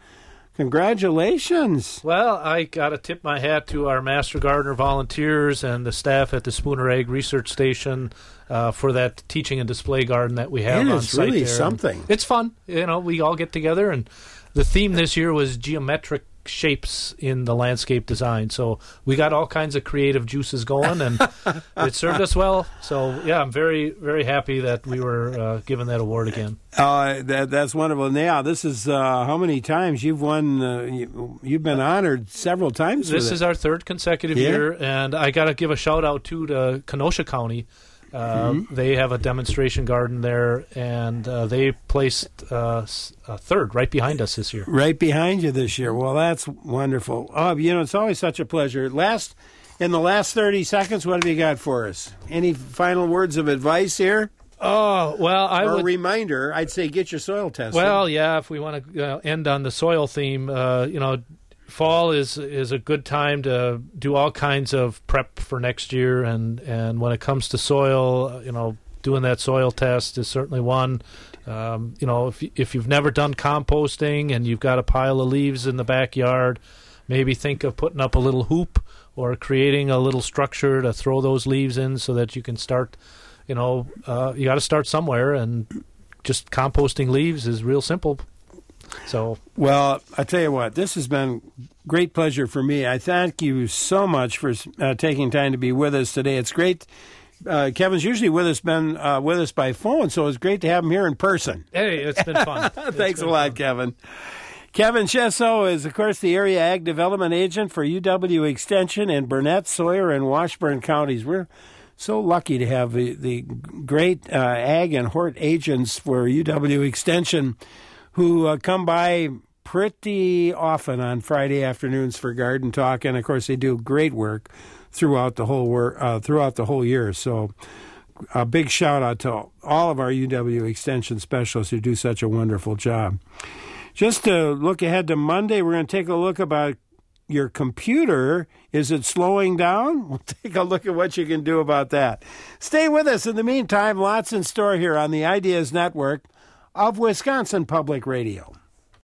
Speaker 1: Congratulations.
Speaker 2: Well, I got to tip my hat to our Master Gardener volunteers and the staff at the Spooner Egg Research Station uh, for that teaching and display garden that we have
Speaker 1: it
Speaker 2: on
Speaker 1: is
Speaker 2: site
Speaker 1: really
Speaker 2: there.
Speaker 1: something.
Speaker 2: And it's fun. You know, we all get together, and the theme this year was geometric shapes in the landscape design. So we got all kinds of creative juices going, and it served us well. So, yeah, I'm very, very happy that we were uh, given that award again.
Speaker 1: Uh, that, that's wonderful. Now, this is uh, how many times you've won, uh, you, you've been honored several times.
Speaker 2: This
Speaker 1: with
Speaker 2: is
Speaker 1: it.
Speaker 2: our third consecutive
Speaker 1: Yeah.
Speaker 2: year, and I got to give a shout-out, too, to Kenosha County. Uh,
Speaker 1: Mhm.
Speaker 2: They have a demonstration garden there, and uh, they placed uh, s- uh, third right behind us this year.
Speaker 1: Right behind you this year. Well, that's wonderful. Oh, you know, it's always such a pleasure. Last, in the last thirty seconds, what have you got for us? Any final words of advice here?
Speaker 2: Oh, well, I
Speaker 1: or
Speaker 2: would...
Speaker 1: a reminder, I'd say get your soil tested.
Speaker 2: Well, yeah, if we want to uh, end on the soil theme, uh, you know, fall is is a good time to do all kinds of prep for next year, and, and when it comes to soil, uh, you know, doing that soil test is certainly one. Um, you know, if if you've never done composting and you've got a pile of leaves in the backyard, maybe think of putting up a little hoop or creating a little structure to throw those leaves in so that you can start. You know, uh, you got to start somewhere, and just composting leaves is real simple. So,
Speaker 1: well, I tell you what, this has been great pleasure for me. I thank you so much for uh, taking time to be with us today. It's great. Uh, Kevin's usually with us, been uh, with us by phone, so it's great to have him here in person.
Speaker 2: Hey, it's been fun.
Speaker 1: Thanks a lot, fun. Kevin. Kevin Chesso is, of course, the area ag development agent for U W Extension in Burnett, Sawyer, and Washburn counties. We're so lucky to have the, the great uh, ag and hort agents for U W Extension who uh, come by pretty often on Friday afternoons for garden talk, and of course they do great work throughout the whole work uh, throughout the whole year. So, a big shout out to all of our U W Extension specialists who do such a wonderful job. Just to look ahead to Monday, we're going to take a look about your computer. Is it slowing down? We'll take a look at what you can do about that. Stay with us. In the meantime, lots in store here on the Ideas Network of Wisconsin Public Radio.